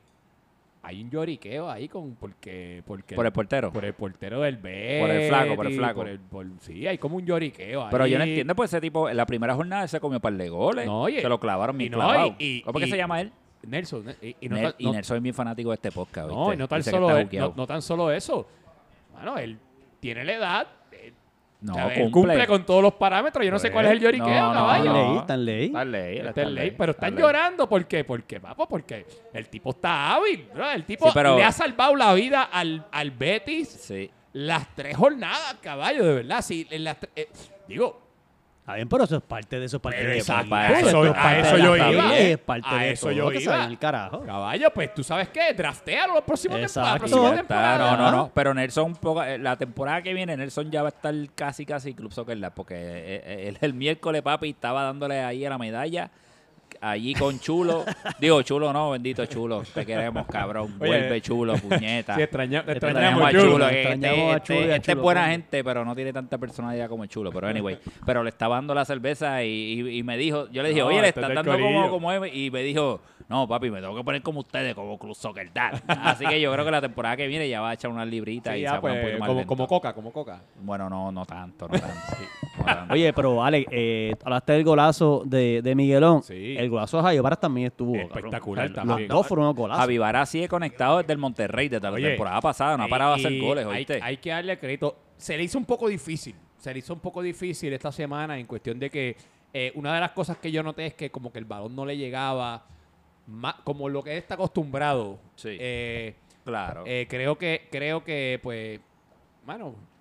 hay un lloriqueo ahí con. Porque. porque Por el portero. por el portero del Betis. Por el flaco, por el flaco. por el- por- sí, hay como un lloriqueo ahí. Pero yo no entiendo, pues ese tipo, en la primera jornada él se comió un par de goles. No, oye, se lo clavaron y bien no, clavado. y- y- ¿Cómo que y- se llama él? Nelson. Y, y no, Nel- tan- y no- Nelson es bien fanático de este podcast, no, ¿viste? y no tan Dice que solo está e- juqueado. no, no tan solo eso. Bueno, él tiene la edad. eh, No, ¿sabes? Él cumple con todos los parámetros. Yo no sé Pues, cuál es el lloriqueo, no, no, caballo. Está en no. ley, está en ley. Está en ley, él Está está en en ley, ley, pero está están en ley. llorando. ¿Por qué? Porque, papo, porque el tipo está hábil. ¿no? El tipo Sí, pero- le ha salvado la vida al, al Betis Sí. las tres jornadas, caballo, de verdad. Sí, en las tre- eh, digo, Está bien, pero eso es parte de eso. Es parte Pero de exacto, equipo, a eso eso- es a parte eso de yo la iba, familia, ¿eh? es parte A de eso todo, yo que se iba. vayan al carajo. caballo, pues tú sabes qué, draftealo los próximos temporadas, la Exacto. próxima Sí, ya está. temporada. No, no, no. Pero Nelson, un poco, eh, la temporada que viene, Nelson ya va a estar casi, casi Club Soccer Lab, porque eh, eh, él el miércoles, papi, estaba dándole ahí a la medalla, allí con Chulo. Digo, Chulo no, bendito Chulo. Te queremos, cabrón. Oye, Vuelve Chulo, puñeta. Sí, extraña- Te extrañamos extrañamos a a Chulo. Chulo. Te Este, extrañamos a este- Chulo y a este es Chulo, buena coño. gente, pero no tiene tanta personalidad como el Chulo. Pero anyway, pero le estaba dando la cerveza y, y- y me dijo, yo le dije, No, oye, le este es estás del dando como, corillo. como él. Y me dijo, no, papi, me tengo que poner como ustedes, como Club Soccer Dad. Así que yo creo que la temporada que viene ya va a echar unas libritas Sí, y ya, se va a poner un pues, poquito más como, lento. como coca, como coca. Bueno, no, no tanto, no tanto. sí, no tanto. Oye, pero Alex, eh, hablaste del golazo de, de Miguelón. Sí. El golazo de Javier Varas también estuvo. cabrón. Espectacular O sea, también. Los dos fueron unos golazos. Javi Vara sigue conectado desde el Monterrey, desde la Oye, temporada pasada. No ha y- parado de hacer y goles, hay, ¿oíste? hay que darle crédito. Se le hizo un poco difícil. Se le hizo un poco difícil esta semana en cuestión de que eh, una de las cosas que yo noté es que como que el balón no le llegaba ma- como lo que él está acostumbrado. Sí. Eh, Claro. eh, creo que, creo que, pues, bueno,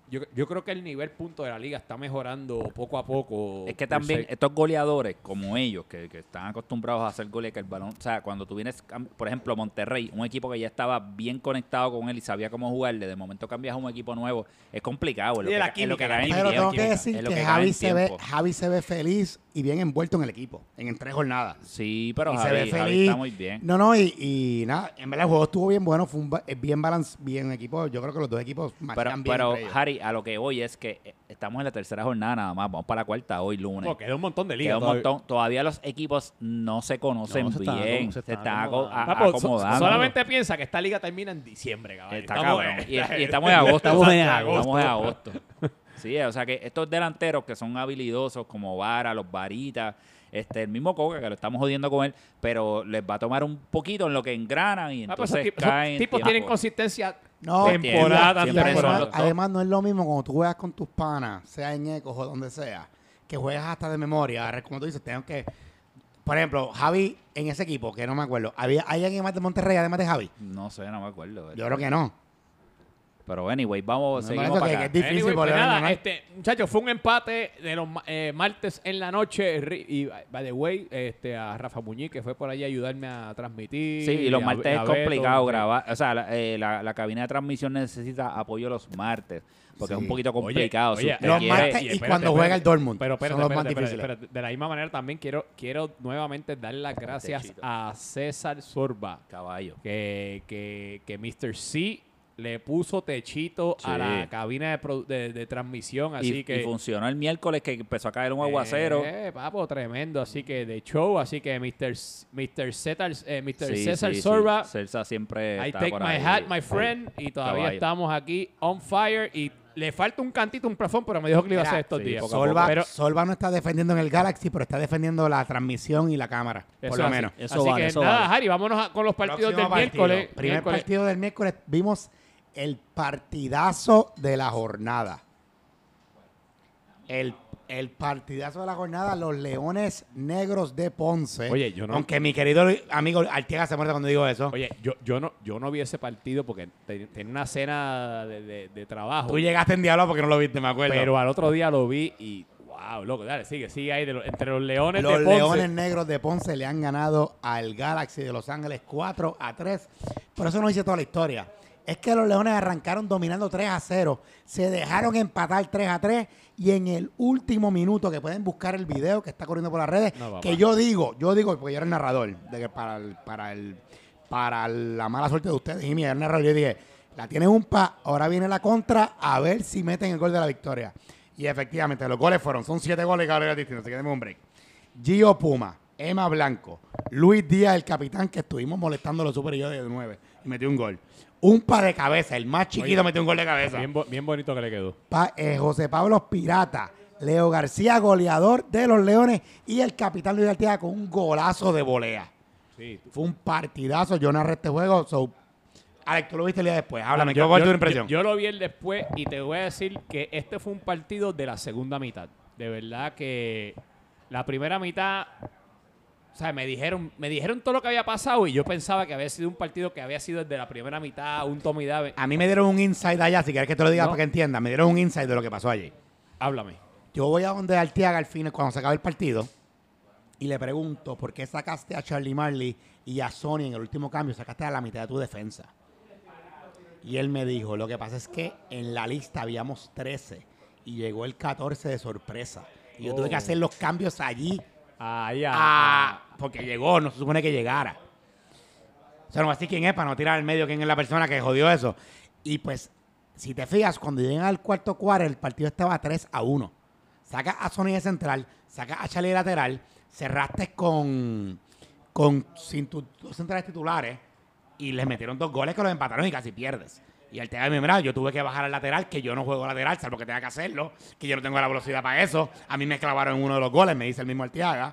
yo, yo creo que el nivel punto de la liga está mejorando poco a poco. Es que por también ser- estos goleadores, como ellos, que, que están acostumbrados a hacer goles, que el balón, o sea, cuando tú vienes, cam- por ejemplo, Monterrey, un equipo que ya estaba bien conectado con él y sabía cómo jugarle, de momento cambias a un equipo nuevo, es complicado. Es lo Y de que, la es lo que química, gana en Pero tengo tiempo, que decir es lo que, que gana Javi en se, ve, tiempo. Javi se ve feliz y bien envuelto en el equipo, en tres jornadas. Sí, pero y Javi, se ve Javi feliz. está muy bien. No, no, y, y nada, en verdad el juego estuvo bien bueno, fue un ba- bien balance, bien equipo. Yo creo que los dos equipos Pero, marcan bien pero entre ellos. Harry, a lo que voy es que eh, estamos en la tercera jornada nada más, vamos para la cuarta hoy lunes. No, queda un montón de Queda ligas. un todavía. montón. Todavía los equipos no se conocen No, se están bien. acom- se se están están aco- a- acomodando. Papo, so- acomodando. solamente piensa que esta liga termina en diciembre, cabrón. Está Estamos cabrón. en- Y, y estamos en agosto. Estamos en Estamos en agosto. Sí, o sea que estos delanteros que son habilidosos como Vara, los Varitas, este, el mismo Coca, que lo estamos jodiendo con él, pero les va a tomar un poquito en lo que engranan y Ah, pues esos entonces tipos, esos caen. tipos tiempo. tienen consistencia No, temporada tras y siempre son además, los top. además no es lo mismo cuando tú juegas con tus panas, sea en Ecos o donde sea, que juegas hasta de memoria. Ahora, como tú dices, tengo que... Por ejemplo, Javi en ese equipo, que no me acuerdo, ¿había, ¿hay alguien más de Monterrey además de Javi? No sé, no me acuerdo. Yo creo que no. Pero anyway, vamos, No, seguimos por eso para que- acá. que es difícil Anyway, pues volver a nada, ganar. este, muchachos, fue un empate de los ma- eh, martes en la noche. ri- Y, by the way, este, a Rafa Muñiz, que fue por allí a ayudarme a transmitir. Sí, y los a- martes a es Beto, complicado sí. grabar. O sea, la, eh, la, la cabina de transmisión necesita apoyo los martes, porque es Sí. un poquito Oye, complicado. Si oye, usted Los quiere- martes y espérate, cuando espérate. juega el Dortmund. Pero espérate, son los más espérate, espérate, difíciles. espérate. De la misma manera también quiero, quiero nuevamente dar las gracias Techito. a César Sorba, Caballo. que, que, que mister C le puso techito a Sí. la cabina de, produ- de- de transmisión, así y, que... y funcionó el miércoles que empezó a caer un aguacero. Eh, papo, tremendo. Así que de show, así que mister S- mister César, eh, mister Sí, César sí, sí. Sorba, Celsa siempre I está take por my ahí. hat, my friend, y todavía Caballo. estamos aquí on fire y le falta un cantito, un plafón, pero me dijo que lo iba a Mira, hacer estos sí, días. poco a poco. Solva, Pero Solva no está defendiendo en el Galaxy, pero está defendiendo la transmisión y la cámara, eso por lo es así. menos. Eso Así vale, que eso nada, vale. Harry, vámonos a- con los partidos Próximo del partido. miércoles. Primer Miércoles. partido del miércoles vimos el partidazo de la jornada. El, el partidazo de la jornada, los Leones Negros de Ponce. Oye, yo no- Aunque mi querido amigo Artiega se muerde cuando digo eso. Oye, yo, yo, no, yo no vi ese partido porque te- tenía una cena de, de- de trabajo. Tú llegaste en diablo porque no lo viste, me acuerdo. Pero al otro día lo vi y wow, loco, dale, sigue, sigue ahí de los- entre los Leones Los de Ponce. Leones Negros de Ponce le han ganado al Galaxy de Los Ángeles cuatro a tres. Por eso no hice toda la historia. Es que los Leones arrancaron dominando tres a cero. Se dejaron empatar tres a tres. Y en el último minuto, que pueden buscar el video que está corriendo por las redes, No, papá. que yo digo, yo digo, porque yo era el narrador, de que para, el, para, el, para la mala suerte de ustedes, Jimmy, era el narrador, yo dije, la tienen un pa, ahora viene la contra, a ver si meten el gol de la victoria. Y efectivamente, los goles fueron, son siete goles cada vez distintos, así que denme un break. Gio Puma, Emma Blanco, Luis Díaz, el capitán, que estuvimos molestando los super y yo de nueve, y metió un gol. Un pa de cabeza, el más chiquito Oye, metió un gol de cabeza. Bien, bo- bien bonito que le quedó. Pa- eh, José Pablo Pirata, Leo García, goleador de los Leones, y el capitán Luis Artiega con un golazo de volea. Sí. Fue un partidazo, yo narré este juego. So, Alex, tú lo viste el día después. Háblame, Yo- ¿cuál es yo- tu impresión? Yo, yo lo vi el después y te voy a decir que este fue un partido de la segunda mitad. De verdad que la primera mitad, o sea, me dijeron, me dijeron todo lo que había pasado y yo pensaba que había sido un partido que había sido desde la primera mitad, un tome y dame. A mí me dieron un insight allá, si quieres que te lo diga No. para que entiendas. Me dieron un insight de lo que pasó allí. Háblame. Yo voy a donde Artiaga al final, cuando se acaba el partido, y le pregunto, ¿por qué sacaste a Charlie Marley y a Sony en el último cambio? Sacaste a la mitad de tu defensa. Y él me dijo, lo que pasa es que en la lista habíamos trece y llegó el catorce de sorpresa. Y yo tuve que Oh. hacer los cambios allí, Ahí, ah, ah, porque llegó, no se supone que llegara. O sea, no voy a decir quién es para no tirar al medio quién es la persona que jodió eso. Y pues, si te fijas, cuando llegan al cuarto cuarto, el partido estaba tres a uno. Saca a Sony de central, saca a Charlie de lateral, cerraste con, con sin tus dos centrales titulares y les metieron dos goles que los empataron y casi pierdes. Y el tema de mira, yo tuve que bajar al lateral, que yo no juego lateral, salvo que tenga que hacerlo, que yo no tengo la velocidad para eso. A mí me clavaron en uno de los goles, me dice el mismo Artiaga.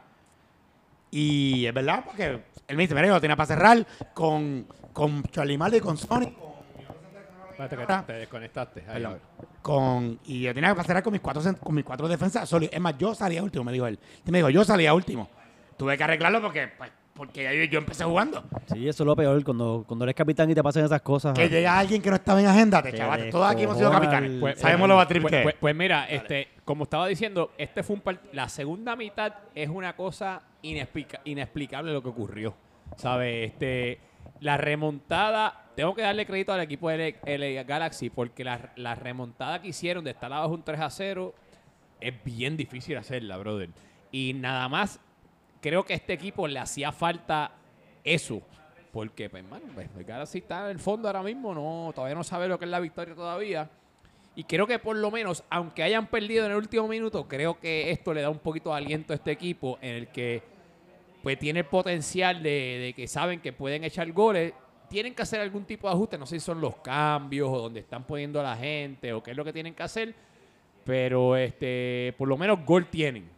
Y es verdad, porque él me dice, mira, yo lo tenía para cerrar con, con Charlie Marley y con Sony. espérate que te, te desconectaste. Ahí, Perdón. Con, y yo tenía que cerrar con mis cuatro, cent- con mis cuatro defensas sólidas. Es más, yo salía último, me dijo él. Y me dijo, yo salía último. Tuve que arreglarlo porque, pues, porque ya yo, yo empecé jugando. Sí, eso es lo peor, cuando, cuando eres capitán y te pasan esas cosas. Que llega alguien que no estaba en agenda, te Que chavaste. Todos aquí hemos sido descojona capitanes. el- Pues, sabemos lo batrip Pues, que es. pues, pues mira, este, como estaba diciendo, este fue un part- la segunda mitad es una cosa inexplica- inexplicable lo que ocurrió. ¿Sabes? Este, la remontada, tengo que darle crédito al equipo de L A Galaxy porque la, la remontada que hicieron de estar abajo un tres a cero es bien difícil hacerla, brother. Y nada más, creo que a este equipo le hacía falta eso. Porque, pues, hermano, pues, el Galaxy está en el fondo ahora mismo, no, todavía no sabe lo que es la victoria todavía. Y creo que por lo menos, aunque hayan perdido en el último minuto, creo que esto le da un poquito de aliento a este equipo en el que pues tiene el potencial de, de que saben que pueden echar goles. Tienen que hacer algún tipo de ajuste, no sé si son los cambios o donde están poniendo a la gente o qué es lo que tienen que hacer, pero este por lo menos gol tienen.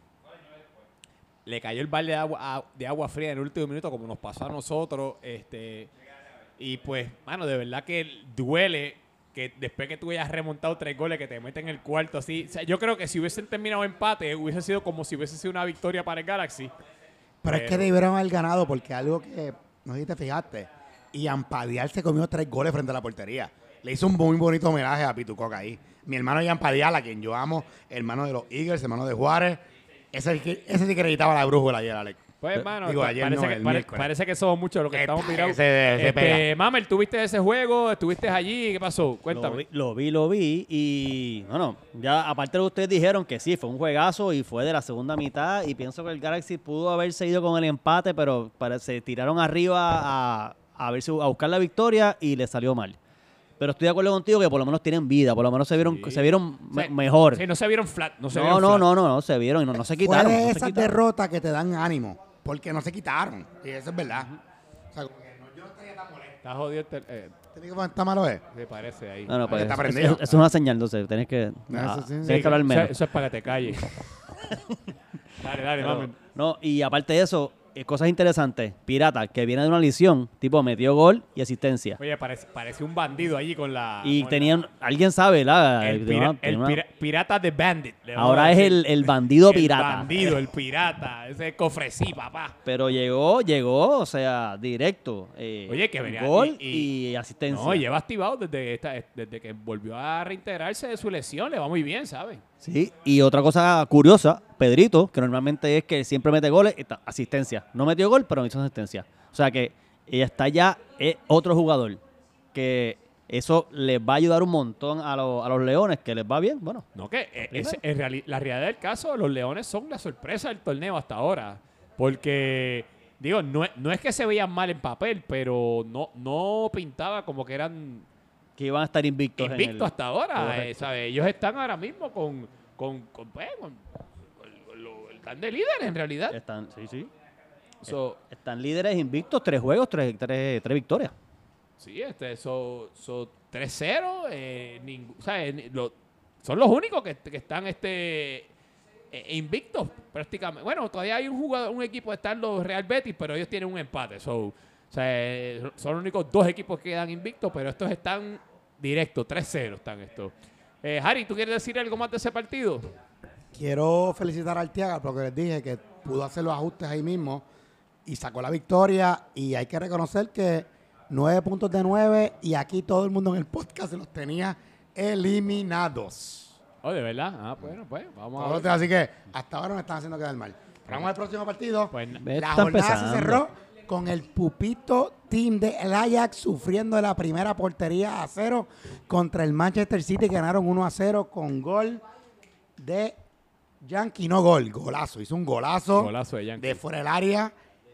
Le cayó el balde de agua, a- de agua fría en el último minuto como nos pasó a nosotros. Este, y pues, mano, de verdad que duele que después que tú hayas remontado tres goles que te meten en el cuarto así. O sea, yo creo que si hubiesen terminado empate, hubiese sido como si hubiese sido una victoria para el Galaxy. Pero es que Pero- debieron haber ganado porque algo que, no sé si te fijaste, y Ampadial se comió tres goles frente a la portería. Le hizo un muy bonito homenaje a Pitucoca ahí. Mi hermano Ian Padial, a quien yo amo, hermano de los Eagles, hermano de Juárez, ese, ese sí que necesitaba la brújula ayer, Alex. Pues, hermano, Digo, pa- ayer parece, no, que, el pare- miércoles. parece que somos muchos los que Esta- estamos mirados. ese- se pega. Este, Mamel, ¿tuviste ese juego? ¿Estuviste allí? ¿Qué pasó? Lo Cuéntame. vi, lo vi, lo vi y bueno, ya aparte de lo que ustedes dijeron que sí, fue un juegazo y fue de la segunda mitad y pienso que el Galaxy pudo haberse ido con el empate, pero para- se tiraron arriba a, a, ver si- a buscar la victoria y le salió mal. Pero estoy de acuerdo contigo que por lo menos tienen vida, por lo menos se vieron, Sí. se vieron O sea, me- mejor. Sí, no se vieron flat. No, se No, vieron no, flat. no, no, no, se vieron y no, no se Fue quitaron. de no se esas quitaron. derrotas que te dan ánimo, porque no se quitaron. Y eso es verdad. O sea, como que no, yo no estaría tan molesto. Está jodido. Este, eh, ¿Este micrófono está malo, eh? me parece ahí. No, no, pues, Está es- prendido. es, es una señal, entonces tenés que, ah, sí, sí. tenés Sí, que hablar eso- menos. Eso, es para que te calles. dale, dale, Pero, Mamel. no, y aparte de eso, eh, cosas interesantes. Pirata, que viene de una lesión, tipo metió gol y asistencia. Oye, parece, parece un bandido allí con la... Y con tenían, alguien sabe, la, la- el, tenía pira- una- el tenía una- pira- pirata de Bandit. le vamos ahora a es decir. el, el bandido El pirata. bandido, el pirata. Ese cofresí, papá. Pero llegó, llegó, o sea, directo. eh, Oye, que venía- gol y- y, y- asistencia. No, lleva activado desde, esta, desde que volvió a reintegrarse de su lesión. Le va muy bien, ¿sabes? Sí, y otra cosa curiosa, Pedrito, que normalmente es que siempre mete goles, está- asistencia. No metió gol, pero hizo asistencia. O sea que ella está ya, es otro jugador. Que eso les va a ayudar un montón a, los- a los Leones, que les va bien. Bueno, No, que eh, Primero. es- en reali- la realidad del caso, los Leones son la sorpresa del torneo hasta ahora. Porque, digo, no, es- no es que se veían mal en papel, pero no, no pintaba como que eran que iban a estar invictos. en invictos el- hasta ahora. Correcto. eh, ¿sabes? Ellos están ahora mismo con, con, con, pues, con- con- con lo- están de líderes en realidad. Están, sí, sí. So, Están líderes invictos, tres juegos, tres, tres, tres victorias. sí, este, so, so tres cero, eh, ningú- o sea, eh, ni- lo- son los únicos que, que están este eh, invictos prácticamente. Bueno, todavía hay un jugador, un equipo, están los Real Betis, pero ellos tienen un empate. So, o sea, eh, son los únicos dos equipos que quedan invictos, pero estos están directos, tres cero están estos. Eh, Harry, ¿tú quieres decir algo más de ese partido? Quiero felicitar a Arteaga porque les dije que pudo hacer los ajustes ahí mismo y sacó la victoria. Y hay que reconocer que nueve puntos de nueve y aquí todo el mundo en el podcast los tenía eliminados. Oh, de verdad. Ah, bueno, pues vamos a Todos ver. los- Así que hasta ahora me están haciendo quedar mal. Pero vamos al próximo partido. Pues, Ve, La está jornada se empezando. cerró con el Pupito Team de el Ajax sufriendo de la primera portería a cero contra el Manchester City. Ganaron uno a cero con gol de Yankee. No gol, golazo. Hizo un golazo, Golazo de Yankee. de fuera del área.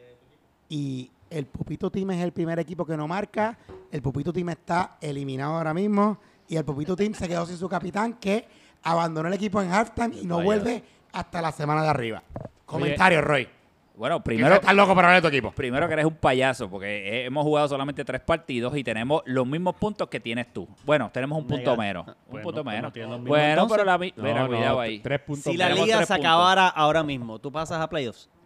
Y el Pupito Team es el primer equipo que no marca. El Pupito Team está eliminado ahora mismo. Y el Pupito Team se quedó sin su capitán, que abandonó el equipo en halftime y no Vaya. vuelve hasta la semana de arriba. Comentario, Roy. Bueno, Primero, primero, estás loco para hablar de tu equipo. primero que eres un payaso, porque eh, hemos jugado solamente tres partidos y tenemos los mismos puntos que tienes tú. Bueno, tenemos un punto Nega- menos. Un Bueno, punto pues no menos. tienen los mismos Bueno, entonces. pero la mi- No, Mira, no, cuidado ahí. Tres puntos. Si la Tenemos liga tres se puntos. acabara ahora mismo, ¿tú pasas a playoffs?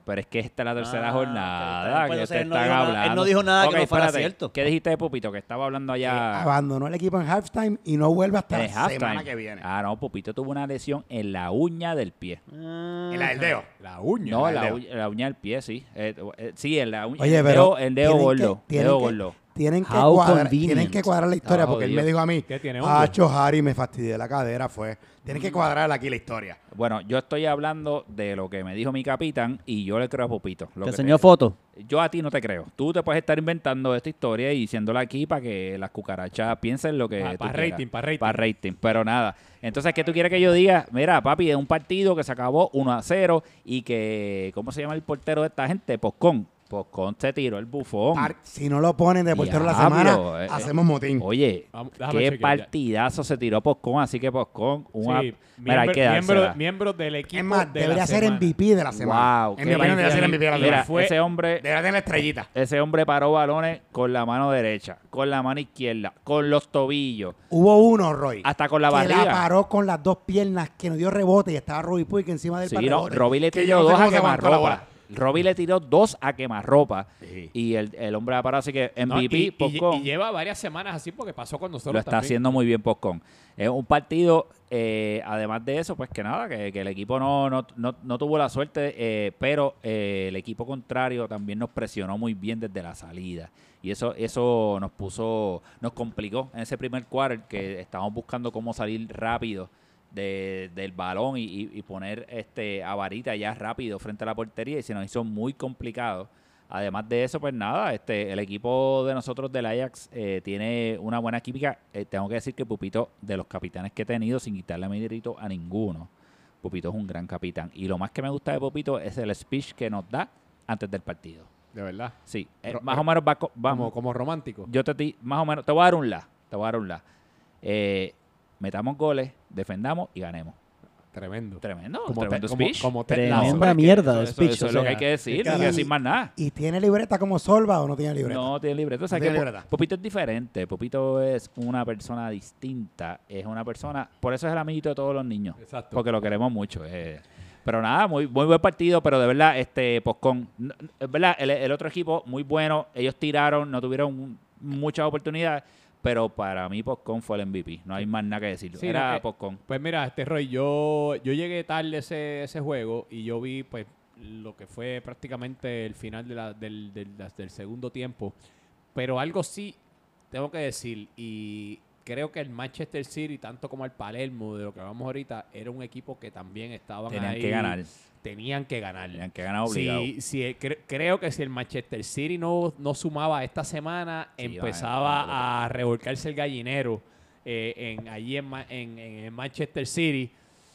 Pero es que esta es la tercera Ah, jornada ok, que pues, te él no están dijo nada- hablando. él no dijo nada que Ok, no fuera espérate, cierto. ¿Qué dijiste de Pupito? Que estaba hablando allá Abandonó el equipo en halftime y no vuelve hasta en la halftime. semana que viene. Ah, no, Pupito tuvo una lesión en la uña del pie. Ah, En la del dedo. La uña. No, del la, dedo. uña, la uña del pie, sí. Eh, eh, sí, en la uña. Oye, el pero dedo, el dedo tienen gordo. que- tienen dedo que- gordo. Tienen que, How cuadrar, convenient. tienen que cuadrar la historia Ah, porque él jodido. me dijo a mí, ¿Qué tiene, hongo? Hacho, Harry, me fastidié la cadera, fue. Tienen que cuadrar aquí la historia. Bueno, yo estoy hablando de lo que me dijo mi capitán y yo le creo a Pupito. Lo ¿Te que enseñó fotos? Yo a ti no te creo. Tú te puedes estar inventando esta historia y diciéndola aquí para que las cucarachas piensen lo que Pa- tú pa' quieras. rating, pa' rating. Pa' rating, pero nada. Entonces, ¿qué tú quieres que yo diga? Mira, papi, es un partido que se acabó uno a cero y que, ¿cómo se llama el portero de esta gente? Poscón. Poscón se tiró el bufón. Par- si no lo ponen de portero la Diablo, semana, eh, hacemos motín. Oye, Vamos, déjame qué chequear ya. partidazo se tiró Poscón, así que Poscón, una... Sí, mira, hay que miembro, dársela. miembro del equipo Es más, de debería la ser semana. M V P de la semana. Wow, en mi opinión, debería ser M V P de la Mira, semana. Fue- ese hombre... Debería tener la estrellita. Ese hombre paró balones con la mano derecha, con la mano izquierda, con los tobillos, Hubo uno, Roy, hasta con la que barriga. la paró con las dos piernas, que nos dio rebote y estaba Robbie Puig encima del Sí, par no, rebote. Robbie le Que tiró yo no sé dos a cómo se aguantó la quemarropa. bola. Robbie le tiró dos a quemarropa. Sí. Y el, el hombre ha parado, así que No, M V P, y, y- Poscón, y lleva varias semanas así porque pasó con nosotros lo está también. haciendo muy bien Poscón. Es un partido, eh, además de eso, pues que nada, que, que el equipo no, no, no, no tuvo la suerte, eh, pero eh, el equipo contrario también nos presionó muy bien desde la salida. Y eso eso nos puso, nos complicó en ese primer quarter, que estábamos buscando cómo salir rápido de, del balón y, y- y poner este a Varita ya rápido frente a la portería, y se nos hizo muy complicado. Además de eso, pues nada, este el equipo de nosotros del Ajax eh, tiene una buena química. Eh, tengo que decir que Pupito, de los capitanes que he tenido, sin quitarle mérito a ninguno, Pupito es un gran capitán. Y lo más que me gusta de Pupito es el speech que nos da antes del partido. De verdad. Sí, eh, Ro- más o menos va, co- Como, vamos. como romántico. Yo te di, más o menos, te voy a dar un la, te voy a dar un la. Eh, metamos goles, defendamos y ganemos. Tremendo. Tremendo, Como tremendo te- como- speech. como te- Tremenda no, hombre, mierda Eso- de eso- speech. Eso o es lo que sea, hay que decir, es no hay que- que decir más nada. ¿Y tiene libreta como Solva o no tiene libreta? No tiene libreta. O sea, No que tiene Po- libreta. Popito es diferente. Popito es una persona distinta. Es una persona... Por eso es el amiguito de todos los niños. Exacto. Porque lo queremos mucho. eh. Pero nada, muy, muy buen partido. Pero de verdad, este Poscón... n- n- Es verdad, el, el otro equipo muy bueno. Ellos tiraron, no tuvieron muchas oportunidades. Pero para mí Poscón fue el M V P. No hay más nada que decir. Sí, Era no, eh, Poscón. Pues mira, este Roy, yo, yo llegué tarde ese, ese juego y yo vi pues lo que fue prácticamente el final de la- del, del- las- del segundo tiempo. Pero algo sí tengo que decir, y creo que el Manchester City, tanto como el Palermo, de lo que hablamos ahorita, era un equipo que también estaban Tenían ahí. que ganar. Tenían que ganar. Tenían que ganar obligado. Si, si el- cre- creo que si el Manchester City no, no sumaba esta semana, Sí, empezaba va, a revolcarse el gallinero eh, en, allí en, Ma- en, en el Manchester City.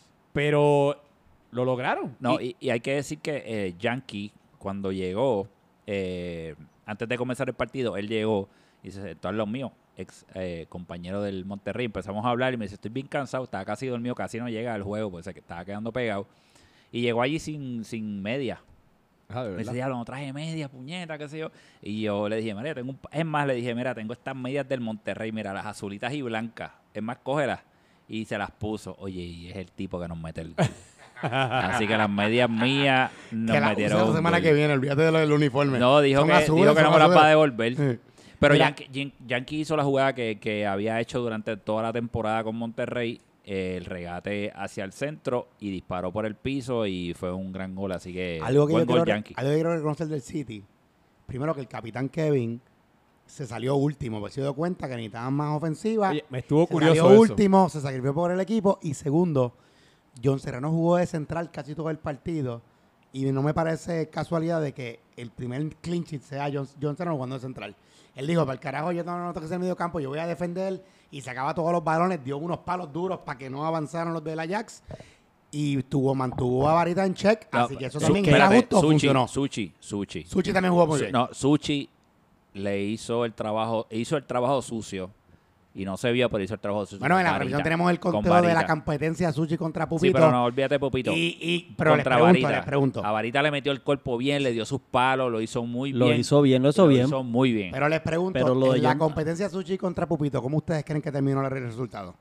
Pero lo lograron. No, Y- y, y hay que decir que eh, Yankee, cuando llegó, eh, antes de comenzar el partido, él llegó y se sentó al lado mío, ex eh, compañero del Monterrey. Empezamos a hablar y me dice, estoy bien cansado, estaba casi dormido, casi no llega al juego, pues se estaba quedando pegado. Y llegó allí sin, sin media. Ah, de Me verdad. dice, diablo, no traje media, puñeta, qué sé yo. Y yo le dije, mira, tengo un... es más, le dije, mira, tengo estas medias del Monterrey, mira, las azulitas y blancas. Es más, cógelas. Y se las puso. Oye, y es el tipo que nos mete el gol. Así que las medias mías nos que la metieron usa la un semana gol. que viene, olvídate de lo del uniforme. No, dijo Son que, azules, dijo que son no me las va a azules. devolver. Sí. Pero Mira. Yankee, Yan- Yankee hizo la jugada que, que había hecho durante toda la temporada con Monterrey, eh, el regate hacia el centro y disparó por el piso y fue un gran gol, así que Algo que, buen yo gol quiero, Yankee. algo que quiero reconocer del City. Primero que el capitán Kevin se salió último, porque se dio cuenta que necesitaban más ofensiva. Oye, me estuvo se curioso salió eso. último, se sacrificó por el equipo. Y segundo, John Serrano jugó de central casi todo el partido. Y no me parece casualidad de que el primer clean sheet sea John, John Serrano jugando de central. Él dijo, para el carajo, yo no, no tengo que ser medio campo, yo voy a defender. Y sacaba todos los balones, dio unos palos duros para que no avanzaran los de la Ajax. Y tuvo, mantuvo a Varita en check. No, así que eso Su- también espérate, era justo, Suchi, funcionó. Suchi, Suchi. Suchi también jugó muy Su- bien. No, Suchi le hizo el trabajo, hizo el trabajo sucio y no se vio, pero hizo el trabajo sucio. Bueno, con en la Varita, revisión tenemos el con conteo de la Varita. competencia Suchi contra Pupito. Sí, pero no, olvídate de Pupito. Y, y, pero les Contra pregunto, Varita. les pregunto. A Varita le metió el cuerpo bien, le dio sus palos, lo hizo muy Lo bien. hizo bien, lo hizo bien. hizo muy bien. Pero les pregunto, Pero lo de en la John- competencia Suchi contra Pupito, ¿cómo ustedes creen que terminó el resultado?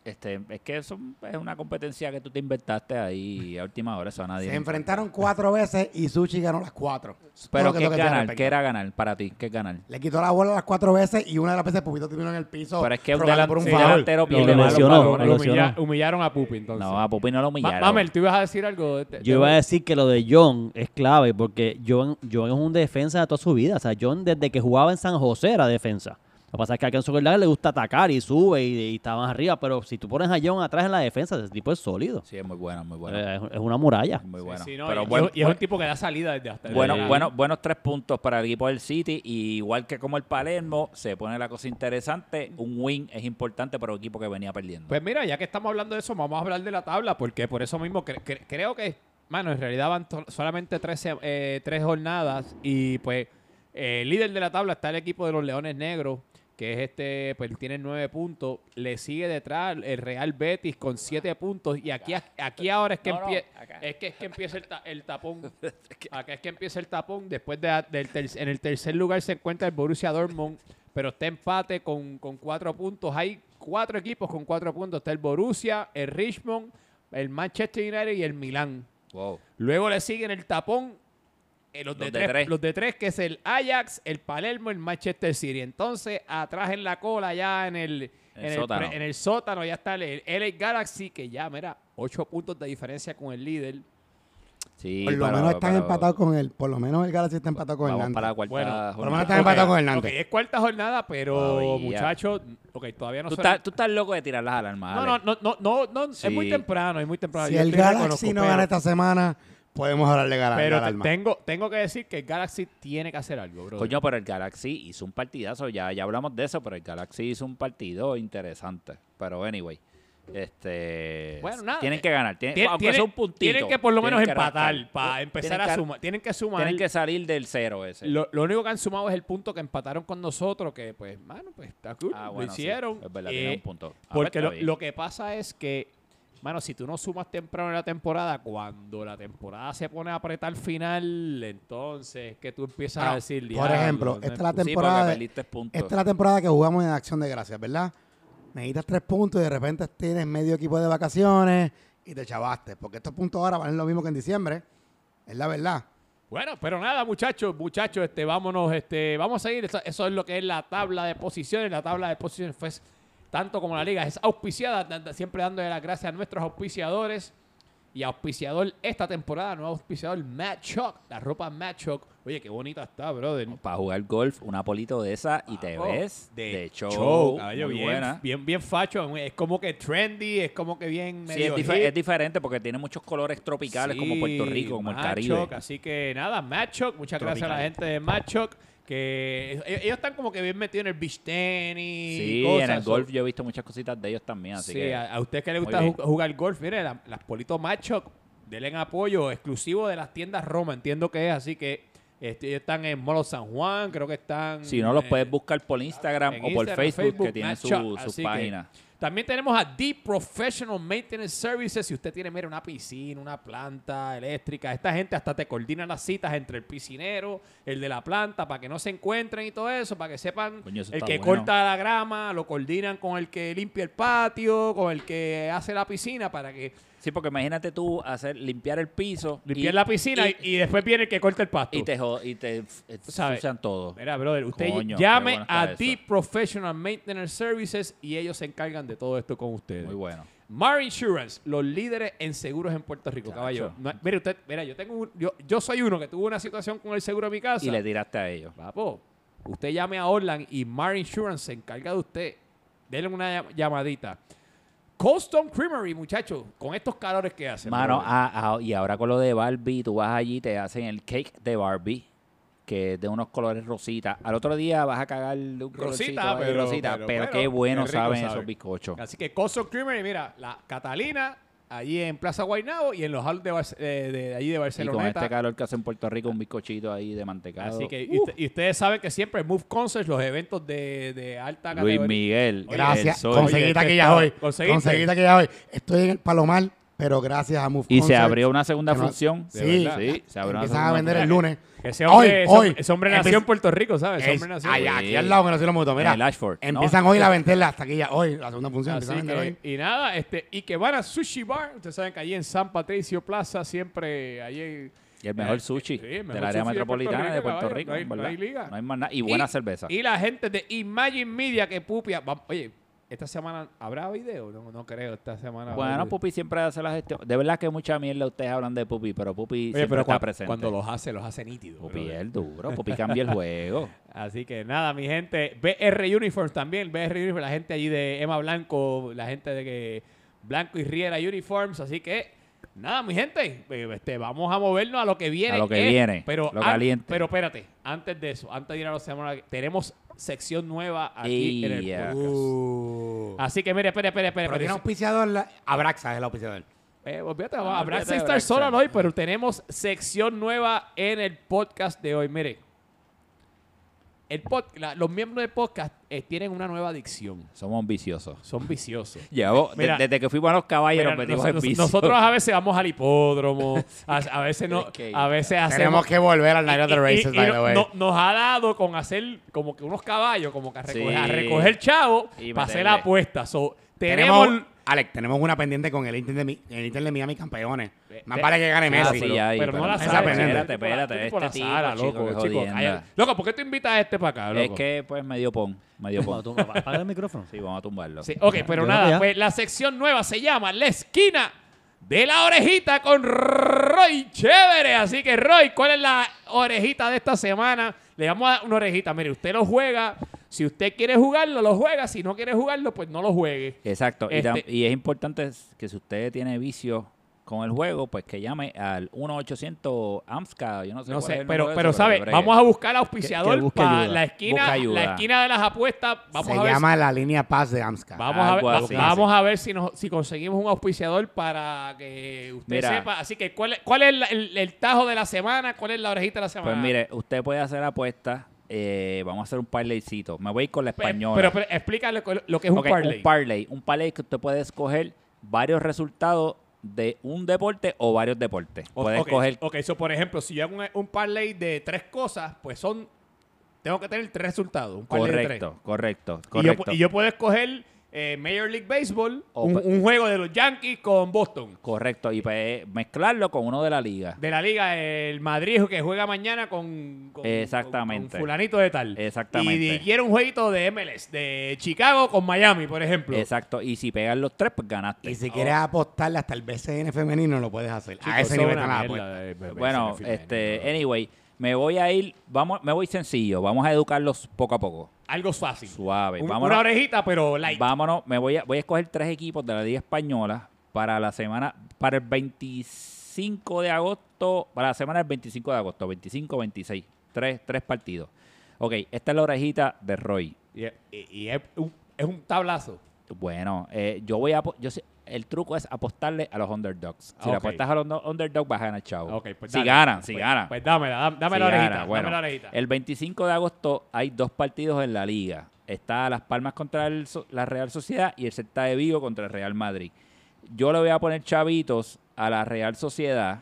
Este, es que eso es una competencia que tú te inventaste ahí a última hora, eso a nadie. Se le enfrentaron cuatro veces y Sushi ganó las cuatro. Pero Todo lo ¿qué que es tengo que ganar? decir ¿Qué era ganar para ti? ¿Qué es ganar? Le quitó la bola las cuatro veces y una de las veces Pupito terminó en el piso. Pero es que un, rogando delan- por un un favor. delantero Lo pierde más los lesionó, balones. lo Lo humilla- lesionó. humillaron a Pupi, entonces. No, a Pupi no lo Ma- humillaron. Mamel, ¿tú ibas a decir algo? Te- Yo te- iba a decir que lo de John es clave porque John, John es un defensa de toda su vida. O sea, John desde que jugaba en San José era defensa. Lo que pasa es que a Ken Soccer le gusta atacar y sube y, y está más arriba, pero si tú pones a John atrás en la defensa, ese tipo es sólido. Sí, es muy bueno, muy bueno. Eh, es, es una muralla. Muy bueno. Sí, no, Pero y, bueno, y es un tipo que da salida desde hasta Bueno, desde- bueno, buenos tres puntos para el equipo del City. Y igual que como el Palermo, se pone la cosa interesante. Un win es importante para un equipo que venía perdiendo. Pues mira, ya que estamos hablando de eso, vamos a hablar de la tabla, porque por eso mismo cre- cre- creo que, mano, en realidad van to- solamente trece, eh, tres jornadas y pues eh, el líder de la tabla está el equipo de los Leones Negros, que es este, pues tiene nueve puntos. Le sigue detrás el Real Betis con siete puntos. Y aquí, aquí ahora es que, No, no, empie- acá. es, que es que empieza el, ta- el tapón. Acá es que empieza el tapón. Después de, del ter- en el tercer lugar se encuentra el Borussia Dortmund, pero está empate con, con cuatro puntos. Hay cuatro equipos con cuatro puntos. Está el Borussia, el Richmond, el Manchester United y el Milán. Wow. Luego le siguen el tapón eh, los, de Los de tres, tres. los de tres, que es el Ajax, el Palermo, el Manchester City. Entonces, atrás en la cola, ya en el, El en el, sótano. pre- en el sótano, ya está el, el L A Galaxy, que ya, mira, ocho puntos de diferencia con el líder. Sí, Por lo pero- menos están pero empatados con él. Por lo menos el Galaxy está empatado con el Vamos Nantes. para la cuarta Bueno, jornada. por lo menos están empatados con el Nantes. Ok, es cuarta jornada, pero Todavía. muchachos, ok, todavía no Tú se- estás, tú estás loco de tirar las alarmas. No, Ale. no, no, no, no, no, Sí. es muy temprano, es muy temprano. Si Yo el estoy Galaxy reconozco, no pero- gana esta semana, podemos hablar de ganar. Pero de te- alarma. tengo, tengo que decir que el Galaxy tiene que hacer algo, bro. Coño, pero el Galaxy hizo un partidazo. Ya, ya hablamos de eso, pero el Galaxy hizo un partido interesante. Pero anyway, este Bueno, nada, tienen eh, que ganar. Tienen, Tien- aunque tienen, sea un puntito. tienen que por lo menos tienen que empatar rascar. para empezar Tienen a que- sumar. Tienen que sumar. Tienen que salir del cero ese. Lo, lo único que han sumado es el punto que empataron con nosotros, que pues, mano, pues está cool. Ah, lo bueno, sí, hicieron. es verdad, Eh, tiene un punto. Ah, porque pues, lo, está bien. lo que pasa es que, mano, si tú no sumas temprano en la temporada, cuando la temporada se pone a apretar final, entonces que tú empiezas Bueno, a decir, por "Diablo, ejemplo, no esta es es la Sí, porque temporada de- perdiste puntos. Esta es la temporada que jugamos en Acción de Gracias, ¿verdad? Necesitas tres puntos y de repente tienes medio equipo de vacaciones y te chavaste. Porque estos puntos ahora valen lo mismo que en diciembre. Es la verdad. Bueno, pero nada, muchachos, muchachos, este, vámonos, este, vamos a seguir. Eso, eso es lo que es la tabla de posiciones. La tabla de posiciones fue tanto como la liga es auspiciada, da- da- siempre dándole las gracias a nuestros auspiciadores. Y auspiciador esta temporada, nuevo auspiciador Matt Chuck, la ropa Matt Chuck. Oye, qué bonita está, brother. Para jugar golf, una polito de esa y te Oh, ves de, de show. show, caballo, muy bien, buena. bien, bien facho. Es como que trendy, es como que bien Sí, medio es, dife- hip. es diferente porque tiene muchos colores tropicales como Sí, Puerto Rico, como el Matt Caribe. Chuck, así que nada, Matt Chuck, muchas gracias a la Tropical. gente de Matt Chuck, que ellos ellos están como que bien metidos en el beach tenis. Sí, y cosas. en el golf yo he visto muchas cositas de ellos también, así Sí, que a, a usted que le muy gusta bien. ju- jugar golf, mire, la- las politos Matt Chuck, denle apoyo exclusivo de las tiendas Roma, entiendo que es, así que este, ellos están en Molo San Juan, creo que están... si no los eh, puedes buscar por Instagram en o por Instagram, Facebook, Facebook, que tienen Matt su, Chuck, sus así que- páginas. También tenemos a Deep Professional Maintenance Services. Si usted tiene, mira, una piscina, una planta eléctrica, esta gente hasta te coordina las citas entre el piscinero, el de la planta, para que no se encuentren y todo eso, para que sepan. Coño, eso El está que bueno. corta la grama, lo coordinan con el que limpia el patio, con el que hace la piscina, para que Sí, porque imagínate tú hacer limpiar el piso. limpiar y- la piscina y, y, y después viene el que corta el pasto. y te, jo- y te eh, ¿Sabes? ensucian todo. Mira, brother, usted Coño, qué llame bueno está a eso. Deep Professional Maintenance Services y ellos se encargan de todo esto con ustedes. Muy bueno. Mar Insurance, los líderes en seguros en Puerto Rico, Chacho. caballo. No, mire usted, mira, yo tengo un- yo, yo soy uno que tuvo una situación con el seguro de mi casa. Y le tiraste a ellos. Papo, usted llame a Orland y Mar Insurance se encarga de usted. Denle una llam- llamadita. Cold Stone Creamery, muchachos, con estos calores que hacen. Mano, brother. ah, ah, y ahora con lo de Barbie, tú vas allí y te hacen el cake de Barbie, que es de unos colores rositas. Al otro día vas a cagar de un Rosita, colorcito ahí, pero- rosita, pero pero, bueno, qué bueno qué rico saben sabe. esos bizcochos. Así que Cold Stone Creamery, mira, la Catalina, allí en Plaza Guaynabo y en los halls de, Barce- eh, de, allí de Y con Barceloneta. este calor que hace en Puerto Rico, un bizcochito ahí de mantecado. Así que, Uh, y, usted- y ustedes saben que siempre Move Concerts, los eventos de, de alta Luis categoría. Miguel. Oye, Gracias. el sol. Conseguí Oye, taquillas este hoy. está- ¿conseguiste? Conseguí taquillas hoy. Estoy en el Palomar pero gracias a Move Y se Concerts, abrió una segunda que no- función. Sí, verdad. sí, se abrió una empiezan a segunda vender el función. lunes. Ese hombre, Hoy, ese, hoy. ese hombre nació Empieza- en Puerto Rico, ¿sabes? Ese Es- hombre nació allá, Sí. aquí al lado que no se lo muto. Mira, En el Ashford, ¿no? empiezan hoy a vender las taquillas. Hoy, la segunda función. Así empiezan a vender que, hoy. y nada, este, y que van a Sushi Bar. Ustedes saben que allí en San Patricio Plaza, siempre allí. Y el mejor eh, sushi sí, el mejor del área sushi de Puerto metropolitana de Puerto caballo, Rico, no hay- ¿verdad? no hay liga. No hay más nada. Y buena cerveza. Y la gente de Imagine Media que pupia. va- Oye, esta semana habrá video. No, no creo. Esta semana. habrá Bueno, video. Pupi siempre hace la gestión. De verdad que mucha mierda ustedes hablan de Pupi, pero Pupi Oye, siempre pero está cua- presente. cuando los hace, los hace nítidos. Pupi brother. es el duro. Pupi cambia el juego. Así que nada, mi gente. B R Uniforms también. B R Uniforms, la gente allí de Emma Blanco, la gente de que Blanco y Riera Uniforms. Así que nada, mi gente. eh, Este, vamos a movernos a lo que viene. A lo que eh, viene, Pero, lo an- caliente. pero espérate, antes de eso, antes de ir a la semana, tenemos sección nueva aquí en el Ya. podcast. Uh. Así que mire, espere, espere, espere. Pero tiene espere. auspiciador. la- Abraxa es el auspiciador. Eh, olvídate, Ah, habrá olvídate que de estar Braxton. solo hoy, pero tenemos sección nueva en el podcast de hoy. Mire, el pod- la- los miembros del podcast eh, tienen una nueva adicción. Somos viciosos. Son viciosos. Llevo, de- Mira, desde que fuimos a los caballos Mira, nos metimos nos- en vicio. nosotros a veces vamos al hipódromo, a, a veces no, Es que- a veces hacemos Tenemos que volver al Night of the y- y- Races, y by no- the way. no- nos ha dado con hacer como que unos caballos, como que a recoger, Sí. a recoger chavo Y para hacer meterle. apuestas. So, tenemos, Tenemos, Alex, tenemos una pendiente con el Inter de, Mi- el Inter de Miami campeones. Ve- Más ve- vale que gane Ah, Messi. sí, ya, ahí, pero no la esa sabes. pendiente. Espérate, espérate. Tipo la Este tipo, Sara, chico, loco, qué chico, jodienda. cállate. Loco, ¿por qué tú invitas a este para acá, loco? Es que, pues, medio pon. Medio Vamos, pon. tú, apaga el micrófono. Sí, vamos a tumbarlo. Sí, ok, pero Yo creo que nada, ya. pues la sección nueva se llama La Esquina de la Orejita con Roy Chévere. Así que, Roy, ¿cuál es la orejita de esta semana? Le vamos a dar una orejita. Mire, usted lo juega. Si usted quiere jugarlo, lo juega. Si no quiere jugarlo, pues no lo juegue. Exacto. Y Este- tam- Y, es importante que si usted tiene vicio con el juego, pues que llame al uno ochocientos AMSCA. Yo no sé No cuál es sé, el pero, número de pero eso, ¿sabe? bregue. Vamos a buscar Que- auspiciador que busque para ayuda. la esquina, Busca ayuda. la esquina de las apuestas. Vamos Se a ver llama la línea Paz de AMSCA. Vamos a, ver, Algo va- así. vamos a ver si, nos, si conseguimos un auspiciador para que usted Mira. sepa. Así que, ¿cuál es, cuál es la- el, el tajo de la semana? ¿Cuál es la orejita de la semana? Pues mire, usted puede hacer apuestas. Eh, vamos a hacer un parlaycito. Me voy a ir con la Pe- española. Pero, pero explícale cu- lo que es un Ok, parlay. Un parlay. Un parlay que usted puede escoger varios resultados de un deporte o varios deportes. O- Puede ok, escoger. Ok, eso por ejemplo, si yo hago un, un parlay de tres cosas, pues son. Tengo que tener tres resultados. Un parlay de tres. Correcto, correcto, Y yo, correcto. pu- y yo puedo escoger eh, Major League Baseball, O un, pe- un juego de los Yankees con Boston. Correcto. Y pues, mezclarlo con uno de la liga. De la liga, el Madrid que juega mañana con, con- Exactamente. con fulanito de tal. Exactamente. Y quiero un jueguito de M L S, de Chicago con Miami, por ejemplo. Exacto. Y si pegan los tres, pues ganaste. Y si quieres apostarle hasta el B C N femenino, lo puedes hacer. Chicos, a ese eso nivel es están una las mierda apuestas. de- de- de- Bueno, de- de- este, de- anyway, me voy a ir, vamos, me voy sencillo, vamos a educarlos poco a poco, Algo fácil. suave. Un- vámonos, una orejita, pero light. vámonos, me voy a, voy a escoger tres equipos de la Liga Española para la semana, para el veinticinco de agosto, para la semana del veinticinco de agosto, veinticinco, veintiséis, tres, tres partidos. Ok, esta es la orejita de Roy. Y, y- y es, un, es un tablazo. Bueno, eh, yo voy a, apo- yo sé- el truco es apostarle a los underdogs. Si Ah, le ok. apuestas a los no- underdogs, vas a ganar, chavo. Ok, pues si dale. ganan, si Pues- ganan. Pues dámela, dame, dame Sí, la orejita. gana. Bueno, dame la orejita. el veinticinco de agosto hay dos partidos en la liga. Está Las Palmas contra el So- la Real Sociedad y el Celta de Vigo contra el Real Madrid. Yo le voy a poner chavitos a la Real Sociedad.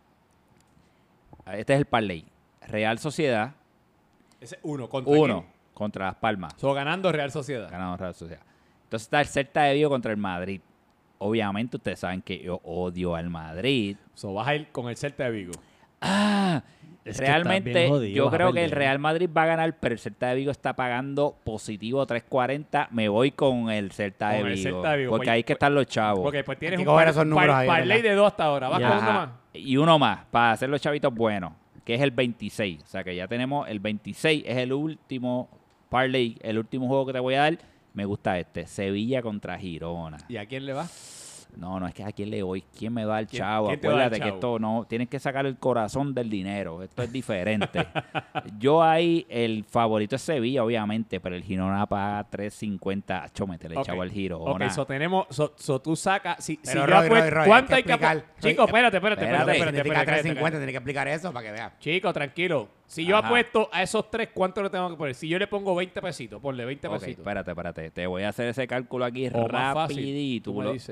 Este es el parlay. Real Sociedad, Ese uno contra uno quién? contra Las Palmas. So, ganando Real Sociedad. Ganando Real Sociedad. Entonces está el Celta de Vigo contra el Madrid. Obviamente ustedes saben que yo odio al Madrid. So, vas a ir con el Celta de Vigo. Ah, Es que estás realmente bien jodido, yo vas a creo que el perder. Real Madrid va a ganar, pero el Celta de Vigo está pagando positivo tres cuarenta. Me voy con el Celta, de Con el Vigo, Celta de Vigo. porque Pues- ahí que están los chavos. Ok, pues tienes Hay un que coger par- esos números par- ahí, parlay ¿verdad? de dos hasta ahora. ¿Vas Ya. con uno Ajá. más? Y uno más, para hacer los chavitos buenos, que es el veintiséis. O sea que ya tenemos el veintiséis, es el último parlay, el último juego que te voy a dar. Me gusta este, Sevilla contra Girona. ¿Y a quién le va? No, no es que a quién le voy, quién me va al ¿Quién- chavo. quién te va al Acuérdate que chavo? esto no, tienes que sacar el corazón del dinero. Esto es diferente. Yo ahí, el favorito es Sevilla, obviamente, pero el Girona paga tres cincuenta. Acho, métele Ok. chavo al Girona. Ok, so tenemos, so, so tú sacas, si, si Pero yo Roy, apuesto- Roy, Roy, ¿cuánto hay hay que que apostar? explicar. Chico, Roy, espérate, espérate, espérate, espérate, espérate, Significa espérate, tres cincuenta, espérate. tiene que explicar eso para que veas. Chico, tranquilo. Si yo Ajá. apuesto a esos tres, ¿cuánto le tengo que poner? Si yo le pongo veinte pesitos, ponle veinte Ok, pesitos. espérate, espérate. Te voy a hacer ese cálculo aquí O más fácil, rapidito. tú me Lo- dices.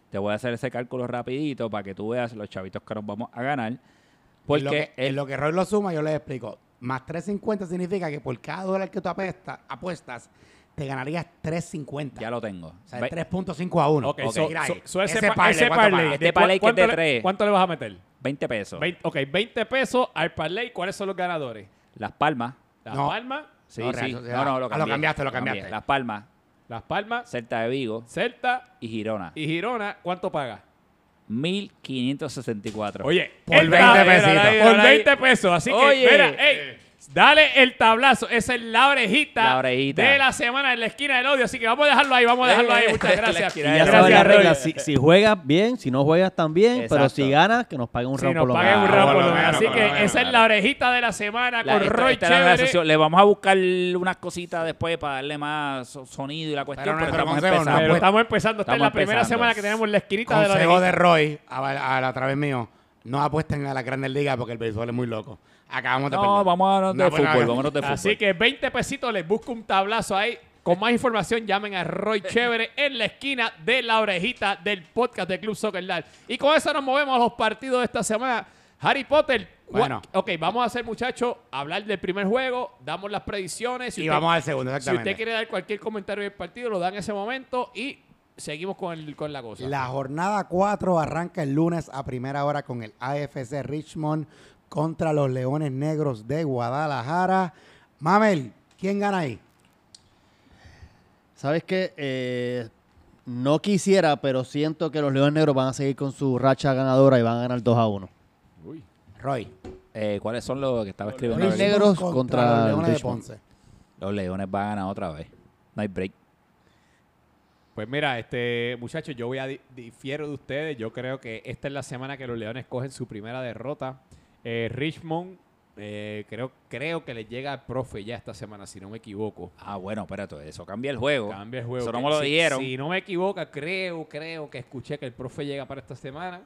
Te voy a hacer ese cálculo rapidito para que tú veas los chavitos que nos vamos a ganar. Porque en lo que, el- en lo que Roy lo suma, yo les explico. Más tres cincuenta significa que por cada dólar que tú apesta- apuestas, te ganarías tres cincuenta. ya lo tengo. O sea, Ve- tres punto cinco a uno. Ok, Ok. so- Mira so- ahí. so ese, Ese pa- parlay, ese ¿cuánto parlay, paga? Este ¿de parlay cu- que es de cuánto le- tres. ¿Cuánto le vas a meter? veinte pesos. veinte, ok, veinte pesos al parlay. ¿Cuáles son los ganadores? Las Palmas. Las No. Palmas, Sí, No, sí. real, o sea, no, no, ah, lo, lo cambié, cambiaste, lo cambié. cambiaste. Las Palmas, Las Palmas, Celta de Vigo Celta y Girona. y Girona. ¿Cuánto paga? mil quinientos sesenta y cuatro. Oye, Por el veinte tab- pesitos. Por Mírala ahí. veinte pesos. Así que, Oye. mira, ey, dale el tablazo. Esa es la orejita, La orejita. de la semana en la esquina del odio. Así que vamos a dejarlo ahí, vamos a dejarlo ahí. Muchas La gracias. esquina Y de ya Gracias, sabes la Roy. regla. Si, si juegas bien, si no juegas también, pero Exacto. si ganas, que nos paguen un Sí, round nos por lo paguen un menos. round por por lo lo menos. menos, Así por que lo menos, esa es claro. la orejita de la semana La- con esta- Roy esta es la Chévere. negociación. Le vamos a buscar unas cositas después para darle más so- sonido y la cuestión, Pero pero, nuestro estamos consejo, no empezando. Pero pues, estamos empezando. Esta es estamos la primera empezando. semana que tenemos la esquinita de la Consejo orejita. de Roy, a, a, a través mío, no apuesten a la Grandes Ligas porque el béisbol es muy loco. Acabamos de perder. No, vamos a hablar No, de pues, fútbol, no, vámonos de fútbol. Así que veinte pesitos, les busco un tablazo ahí. Con más información, llamen a Roy Chévere en la esquina de la orejita del podcast de Club Soccer Live. Y con eso nos movemos a los partidos de esta semana. Harry Potter. cua- Bueno. Ok, vamos a hacer, muchachos, hablar del primer juego, damos las predicciones. Si Y usted- vamos al segundo, Si exactamente. usted quiere dar cualquier comentario del partido, lo da en ese momento y seguimos con, el, con la cosa. La jornada cuatro arranca el lunes a primera hora con el A F C Richmond contra los Leones Negros de Guadalajara. Mamel, ¿quién gana ahí? ¿Sabes qué? Eh, no quisiera, pero siento que los Leones Negros van a seguir con su racha ganadora y van a ganar dos a uno. Uy. Roy. Eh, ¿Cuáles son los que estaba escribiendo? Los aquí? Negros contra los el Leones de Richmond. Ponce. Los Leones van a ganar otra vez. No hay break. Pues mira, este muchachos, yo voy a di- difiero de ustedes. Yo creo que esta es la semana que los Leones cogen su primera derrota. Eh, Richmond, eh, creo, creo que les llega al profe ya esta semana, si no me equivoco. Ah, bueno, espérate, eso cambia el juego. Cambia el juego. Eso no Que me lo si- dijeron. Si no me equivoco, creo, creo que escuché que el profe llega para esta semana.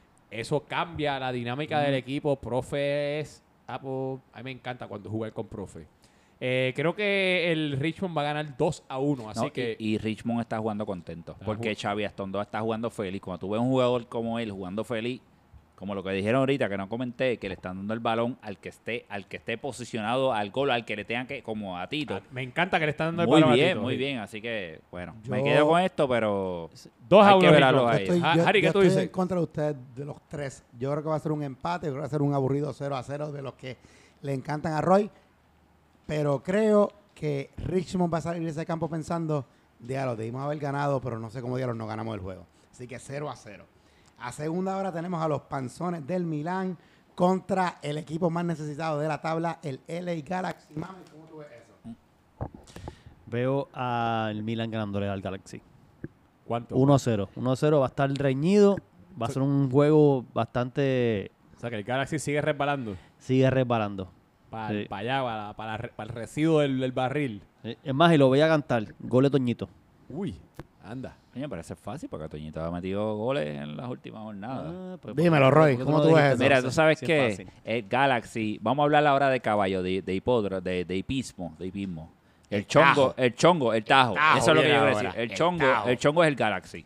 Eso cambia la dinámica del equipo. Profe es... ah, pues, a mí me encanta cuando jugar con profe. Eh, creo que el Richmond va a ganar dos a uno, así No, y- que... y, Richmond está jugando contento. Está Porque jug- Xavi Astondo está jugando feliz. Cuando tú ves un jugador como él jugando feliz, como lo que dijeron ahorita, que no comenté, que le están dando el balón al que esté, al que esté posicionado al gol, al que le tengan que, como a Tito. Ah, me encanta que le están dando el Muy balón a bien, Tito, muy sí. bien. Así que, bueno, me Yo- quedo con esto, pero Dos a hay uno que verlo Richmond. ahí. Estoy, Ah, yo, Harry, ¿qué yo tú estoy dices? en contra de ustedes, de los tres. Yo creo que va a ser un empate, yo creo que va a ser un aburrido cero a cero de los que le encantan a Roy. Pero creo que Richmond va a salir de ese campo pensando, diablo, debimos haber ganado, pero no sé cómo diablos no ganamos el juego. Así que cero a cero. A segunda hora tenemos a los Panzones del Milán contra el equipo más necesitado de la tabla, el L A Galaxy. Mami, ¿cómo tú ves eso? Veo al Milan ganándole al Galaxy. ¿Cuánto? uno a cero. uno a cero va a estar reñido. Va a ser un juego bastante... O sea, que el Galaxy sigue resbalando Sigue resbalando. para Sí. allá, para, para, re- para el residuo del, del barril. Eh, Es más, y lo voy a cantar. Gol de Toñito. Uy, anda. Coño, parece fácil porque Toñito ha metido goles en las últimas jornadas. Ah, pues, Dímelo, Roy, ¿por qué ¿cómo no tú lo ves dijiste eso? Mira, entonces? tú sabes Sí, es que fácil. el Galaxy, vamos a hablar ahora de caballo, de, de hipódromo, de, de hipismo, de hipismo. El, El chongo, tajo. el chongo, el tajo. tajo Eso es lo que viene yo quiero ahora, decir. El, el chongo, tajo. el chongo es el Galaxy.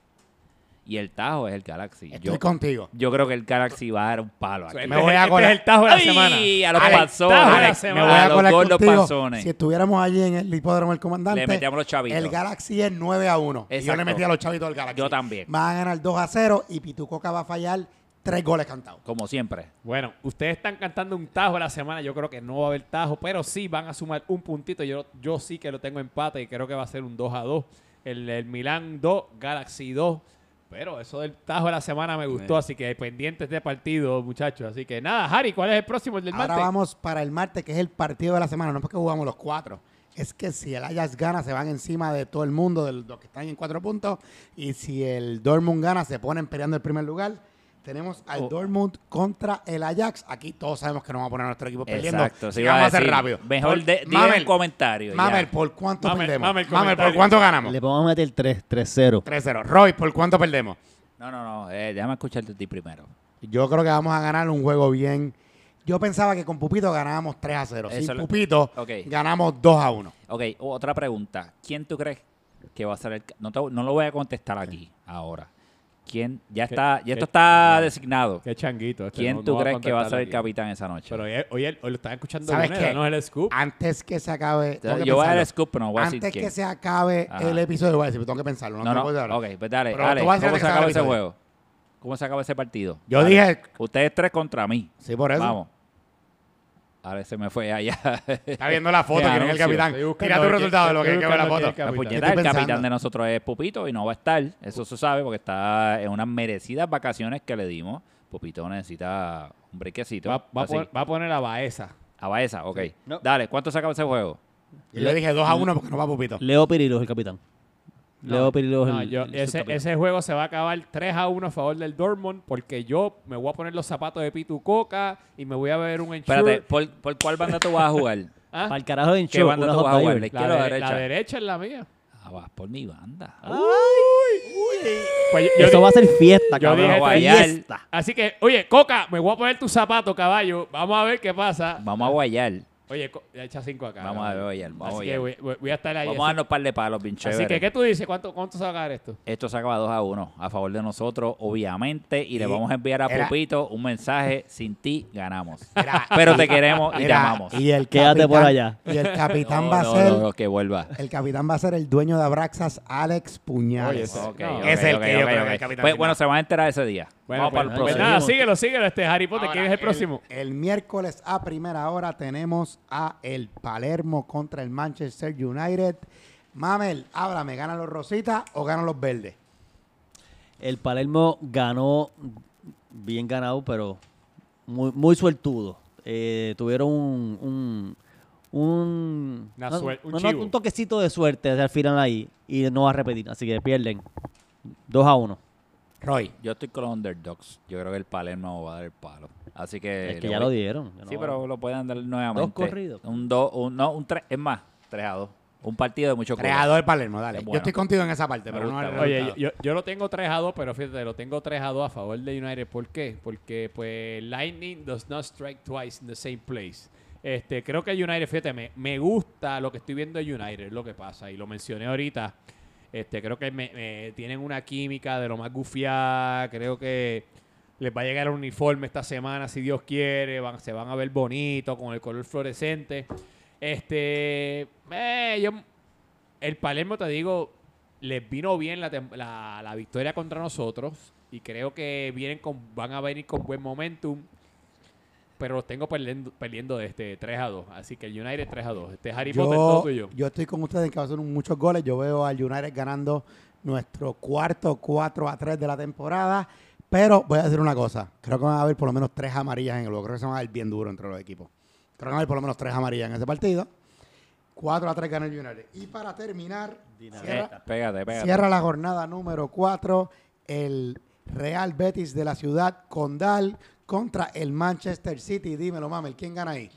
Y el tajo es el Galaxy. Estoy Yo, contigo. yo creo que el Galaxy va a dar un palo aquí. Este Me es- voy a este colar. es el tajo de la ¡Ay! semana. A los Alex, panzones. tajo de la Alex, semana. Me voy a a los colar gordos contigo. panzones. Si estuviéramos allí en el hipódromo del comandante, Le metíamos los chavitos. el Galaxy es nueve a uno. Y yo Exacto. le metí a los chavitos del Galaxy. Yo también. Van a ganar dos a cero y Pitucoca va a fallar tres goles cantados. Como siempre. Bueno, ustedes están cantando un tajo a la semana. Yo creo que no va a haber tajo, pero sí van a sumar un puntito. Yo, yo sí que lo tengo empate y creo que va a ser un dos a dos. El, el Milán dos, Galaxy dos. Pero eso del tajo de la semana me gustó, Eh. así que pendientes de partido, muchachos. Así que nada, Harry, ¿cuál es el próximo, el del Ahora martes? vamos para el martes, que es el partido de la semana. No es porque jugamos los cuatro. Es que si el Ajax gana, se van encima de todo el mundo, de los que están en cuatro puntos. Y si el Dortmund gana, se ponen peleando el primer lugar. Tenemos al Oh. Dortmund contra el Ajax. Aquí todos sabemos que nos vamos a poner a nuestro equipo perdiendo. Exacto. Así Se que iba a vamos a hacer decir, rápido. Mejor Por- de, diga Mamel, en comentario. ya. Mamel, ¿por cuánto Mamel, perdemos? Mamel, Mamel, ¿por comentario. cuánto ganamos? Le vamos a meter tres, tres cero. tres cero. Roy, ¿por cuánto perdemos? No, no, no. Eh, déjame escucharte a ti primero. Yo creo que vamos a ganar un juego bien. Yo pensaba que con Pupito ganábamos tres a cero. Eso Sin lo- Pupito Ok. ganamos dos a uno. Ok, otra pregunta. ¿Quién tú crees que va a ser el... ca- No, te- no lo voy a contestar aquí, ahora. ¿Quién? Ya ¿Qué- está, ya qué- esto está qué- designado. Qué changuito. este, ¿Quién no- tú no va a crees que va a ser el contestar aquí. capitán esa noche? Pero hoy, hoy, hoy lo están escuchando ¿Sabes Luneda, qué? no es el scoop. Antes que se acabe. tengo que Yo voy a dar pensarlo. el scoop, pero no voy a decir Antes quién. que se acabe Ajá. el episodio, voy a decir, pero tengo que pensarlo. No, No, me no, puedo hablar. ok, pues dale, Pero Ale, tú vas a ¿cómo hacer se que acaba se ese acabe el juego? ¿Cómo se acaba ese partido? Yo Ale, dije. Ustedes tres contra mí. Sí, por eso. Vamos. Ale se me fue allá. Está viendo la foto, Qué quién es el anuncio. capitán. Estoy buscando Tira tu quién- resultado de lo que estoy hay que ver la buscando foto. quién es el Pues capitán. ya el estoy capitán pensando. de nosotros es Pupito y no va a estar. Eso se sabe porque está en unas merecidas vacaciones que le dimos. Pupito necesita un brequecito. Va, va a Así. poner, va a poner a Baeza. A Baeza, ok. No. Dale, ¿cuánto se acaba ese juego? Yo le dije dos a uno porque no va Pupito. Leo Pirillo es el capitán. Leo Pirillo es No, el, yo- el ese, subcapitán. ese juego se va a acabar tres a uno a favor del Dortmund porque yo me voy a poner los zapatos de Pitu Coca y me voy a ver un ensure. Espérate, ¿por, por cuál banda tú vas a jugar? ¿Ah? Para el carajo de ¿Qué show, banda una tú vas a hot jugar? diver. ¿La izquierda o la, la de- la derecha? derecha es la mía. Ah, vas por mi banda. Pues yo- yo Eso di- va a ser fiesta, yo cabrón. dije guayar. Fiesta. Así que, oye, Coca, me voy a poner tus zapatos, caballo. Vamos a ver qué pasa. Vamos a guayar. Oye, Co- ya echa cinco acá. Vamos a caballo. guayar. Vamos a Así que guayar. voy, voy- voy a estar ahí. Vamos a darnos un par de palos, bien así, así chévere. que, ¿qué tú dices? ¿Cuánto, cuánto se va a ganar esto? Esto se acaba dos a uno a favor de nosotros, obviamente, y, le Y vamos a enviar a era- Pupito un mensaje: sin ti ganamos. Era- Pero te queremos y te Era- amamos. Y el Quédate capitán- por allá. Y el capitán No, va a no, ser. no, no, que vuelva. El capitán va a ser el dueño de Abraxas, Alex Puñales. Oye, ese- Ok, No, ok, es el ok, que yo ok, creo que ok. es el capitán Pues, final. bueno, se van a enterar ese día. Bueno, Vamos pues, para el pues próximo. nada, síguelo, síguelo, este Harry Potter. Ahora, ¿Quién es el próximo? El miércoles a primera hora tenemos a el Palermo contra el Manchester United. Mamel, háblame, ¿ganan los rositas o ganan los verdes? El Palermo ganó, bien ganado, pero muy, muy suertudo. Eh, tuvieron un, un, un, Una no, suer- un no, no, chivo. un toquecito de suerte al final ahí y no va a repetir. Así que pierden dos a uno. Roy. Yo estoy con los underdogs. Yo creo que el Palermo va a dar el palo. Así que. Es que le ya voy- lo dieron. ya Sí, no- pero lo pueden dar nuevamente. Dos corridos. Un dos, un, no, un tres, es más, tres a dos. Un partido de mucho Creador del Palermo, dale. Es Yo bueno. estoy contigo en esa parte, Me pero no gusta, el me Oye, resultado. yo, yo, yo lo tengo tres a dos, pero fíjate, lo tengo tres a dos a favor de United. ¿Por qué? Porque, pues, lightning does not strike twice in the same place. Este, creo que United, fíjate, me, me gusta lo que estoy viendo de United, es lo que pasa. Y lo mencioné ahorita. Este, creo que me, me- tienen una química de lo más gufiada. Creo que les va a llegar el uniforme esta semana, si Dios quiere. Van, se van a ver bonitos con el color fluorescente. Este, eh, yo, el Palermo, te digo, les vino bien la, tem- la, la victoria contra nosotros. Y creo que vienen con, van a venir con buen momentum. Pero los tengo perdiendo, perdiendo de este tres a dos. Así que el United tres a dos. Este Harry Potter, todo Yo, tuyo. yo estoy con ustedes en que va a ser un- muchos goles. Yo veo al United ganando nuestro cuarto cuatro a tres de la temporada. Pero voy a decir una cosa. Creo que van a haber por lo menos tres amarillas en el juego. Creo que se van a ver bien duro entre los equipos. Creo que van a haber por lo menos tres amarillas en ese partido. cuatro a tres gana el United. Y para terminar, Eh, cierra, pégate, pégate. cierra la jornada número cuatro el Real Betis de la ciudad condal contra el Manchester City. Dímelo, Mamel, ¿quién gana ahí?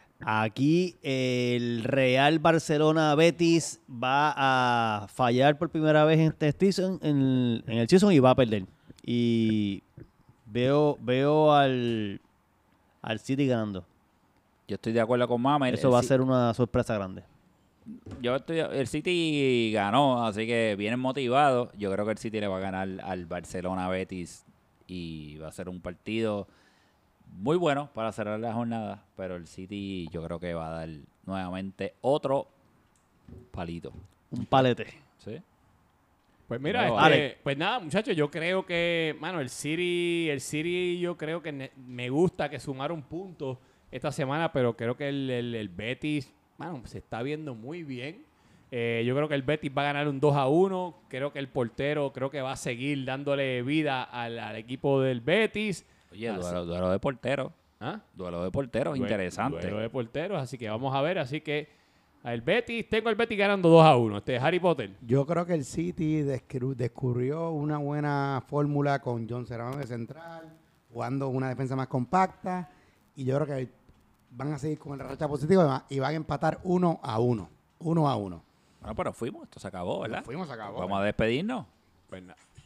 Aquí el Real Barcelona Betis va a fallar por primera vez en este season, en, en el season y va a perder. Y veo veo al, al City ganando. Yo estoy de acuerdo con Mama. El- Eso el va a Ci- ser una sorpresa grande. Yo estoy, el City ganó, así que vienen motivados. Yo creo que el City le va a ganar al Barcelona Betis y va a ser un partido muy bueno para cerrar la jornada, pero el City yo creo que va a dar nuevamente otro palito. Un palete. ¿Sí? Pues mira, No, este, vale. pues nada, muchachos, yo creo que, mano, el City, el City yo creo que ne- me gusta que sumaron puntos esta semana, pero creo que el, el, el Betis, mano, se está viendo muy bien. Eh, yo creo que el Betis va a ganar un dos a uno. Creo que el portero creo que va a seguir dándole vida al, al equipo del Betis. Oye, Ah, duelo, duelo de portero. ¿Ah? Duelo de porteros, Due- interesante. Duelo de porteros, así que vamos a ver. Así que el Betis, tengo el Betis ganando dos a uno. Este Harry Potter. Yo creo que el City descru- descubrió una buena fórmula con John Serrano de central, jugando una defensa más compacta, y yo creo que van a seguir con el racha positivo y va- y van a empatar uno a uno. Uno a uno. Bueno, pero fuimos, esto se acabó, ¿verdad? Nos fuimos, se acabó. Vamos a despedirnos. Pues nada.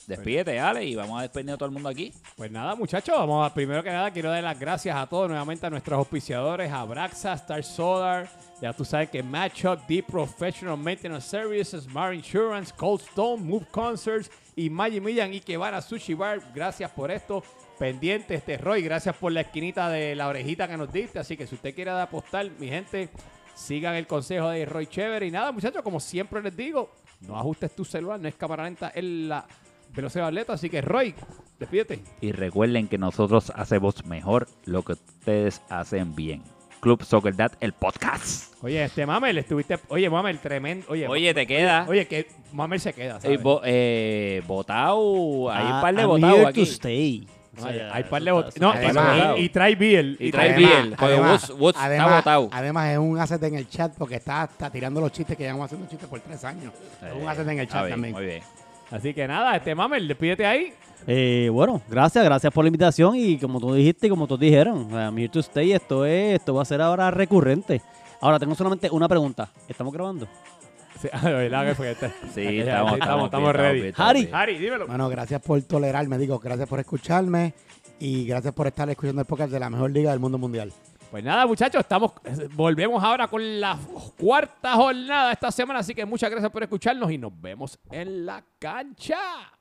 Despídete, Ale, y vamos a despedir a todo el mundo aquí. Pues nada, muchachos, vamos a, primero que nada quiero dar las gracias a todos nuevamente a nuestros auspiciadores, a Braxa, Star Solar, ya tú sabes que Matchup, Deep Professional Maintenance Services, Smart Insurance, Cold Stone, Move Concerts y Maggi Millan y Kebara Sushi Bar. Gracias por esto. Pendiente, este Roy, gracias por la esquinita de la orejita que nos diste. Así que si usted quiere apostar, mi gente, sigan el consejo de Roy Chévere. Y nada, muchachos, como siempre les digo, no ajustes tu celular, no es cámara lenta, es la velocidad atleta. Así que Roy, despídete. Y recuerden que nosotros hacemos mejor lo que ustedes hacen bien. Club Soccer Dad, el podcast. Oye, este Mamel, estuviste. Oye, Mamel, tremendo. Oye, Oye, te queda. Oye, que Mamel se queda, Eh, ¿sabes? bo- eh, botao, hay un Ah, par de I'm botados here aquí. to stay. O Ay, sea, hay par de eso bot- está- No, eso y, está además- botado. y, y trae Biel. Y Y trae trae- Biel. Porque Woods- Woods está además, botado. además es un asset en el chat porque está, está tirando los chistes que llevamos haciendo chistes por tres años. Es un asset en el Está chat bien, también. Muy bien. Así que nada, este Mamel, despídete ahí. Eh, bueno, gracias, gracias por la invitación y como tú dijiste y como todos dijeron, I'm here to stay, esto es, esto va a ser ahora recurrente. Ahora tengo solamente una pregunta. ¿Estamos grabando? Sí, la verdad que fue este. Sí, Ya, estamos, sí, estamos, estamos bien, ready. bien, estamos Harry. bien. Harry, dímelo. Bueno, gracias por tolerarme, digo, gracias por escucharme y gracias por estar escuchando el podcast de la mejor liga del mundo mundial. Pues nada, muchachos, estamos, volvemos ahora con la cuarta jornada esta semana, así que muchas gracias por escucharnos y nos vemos en la cancha.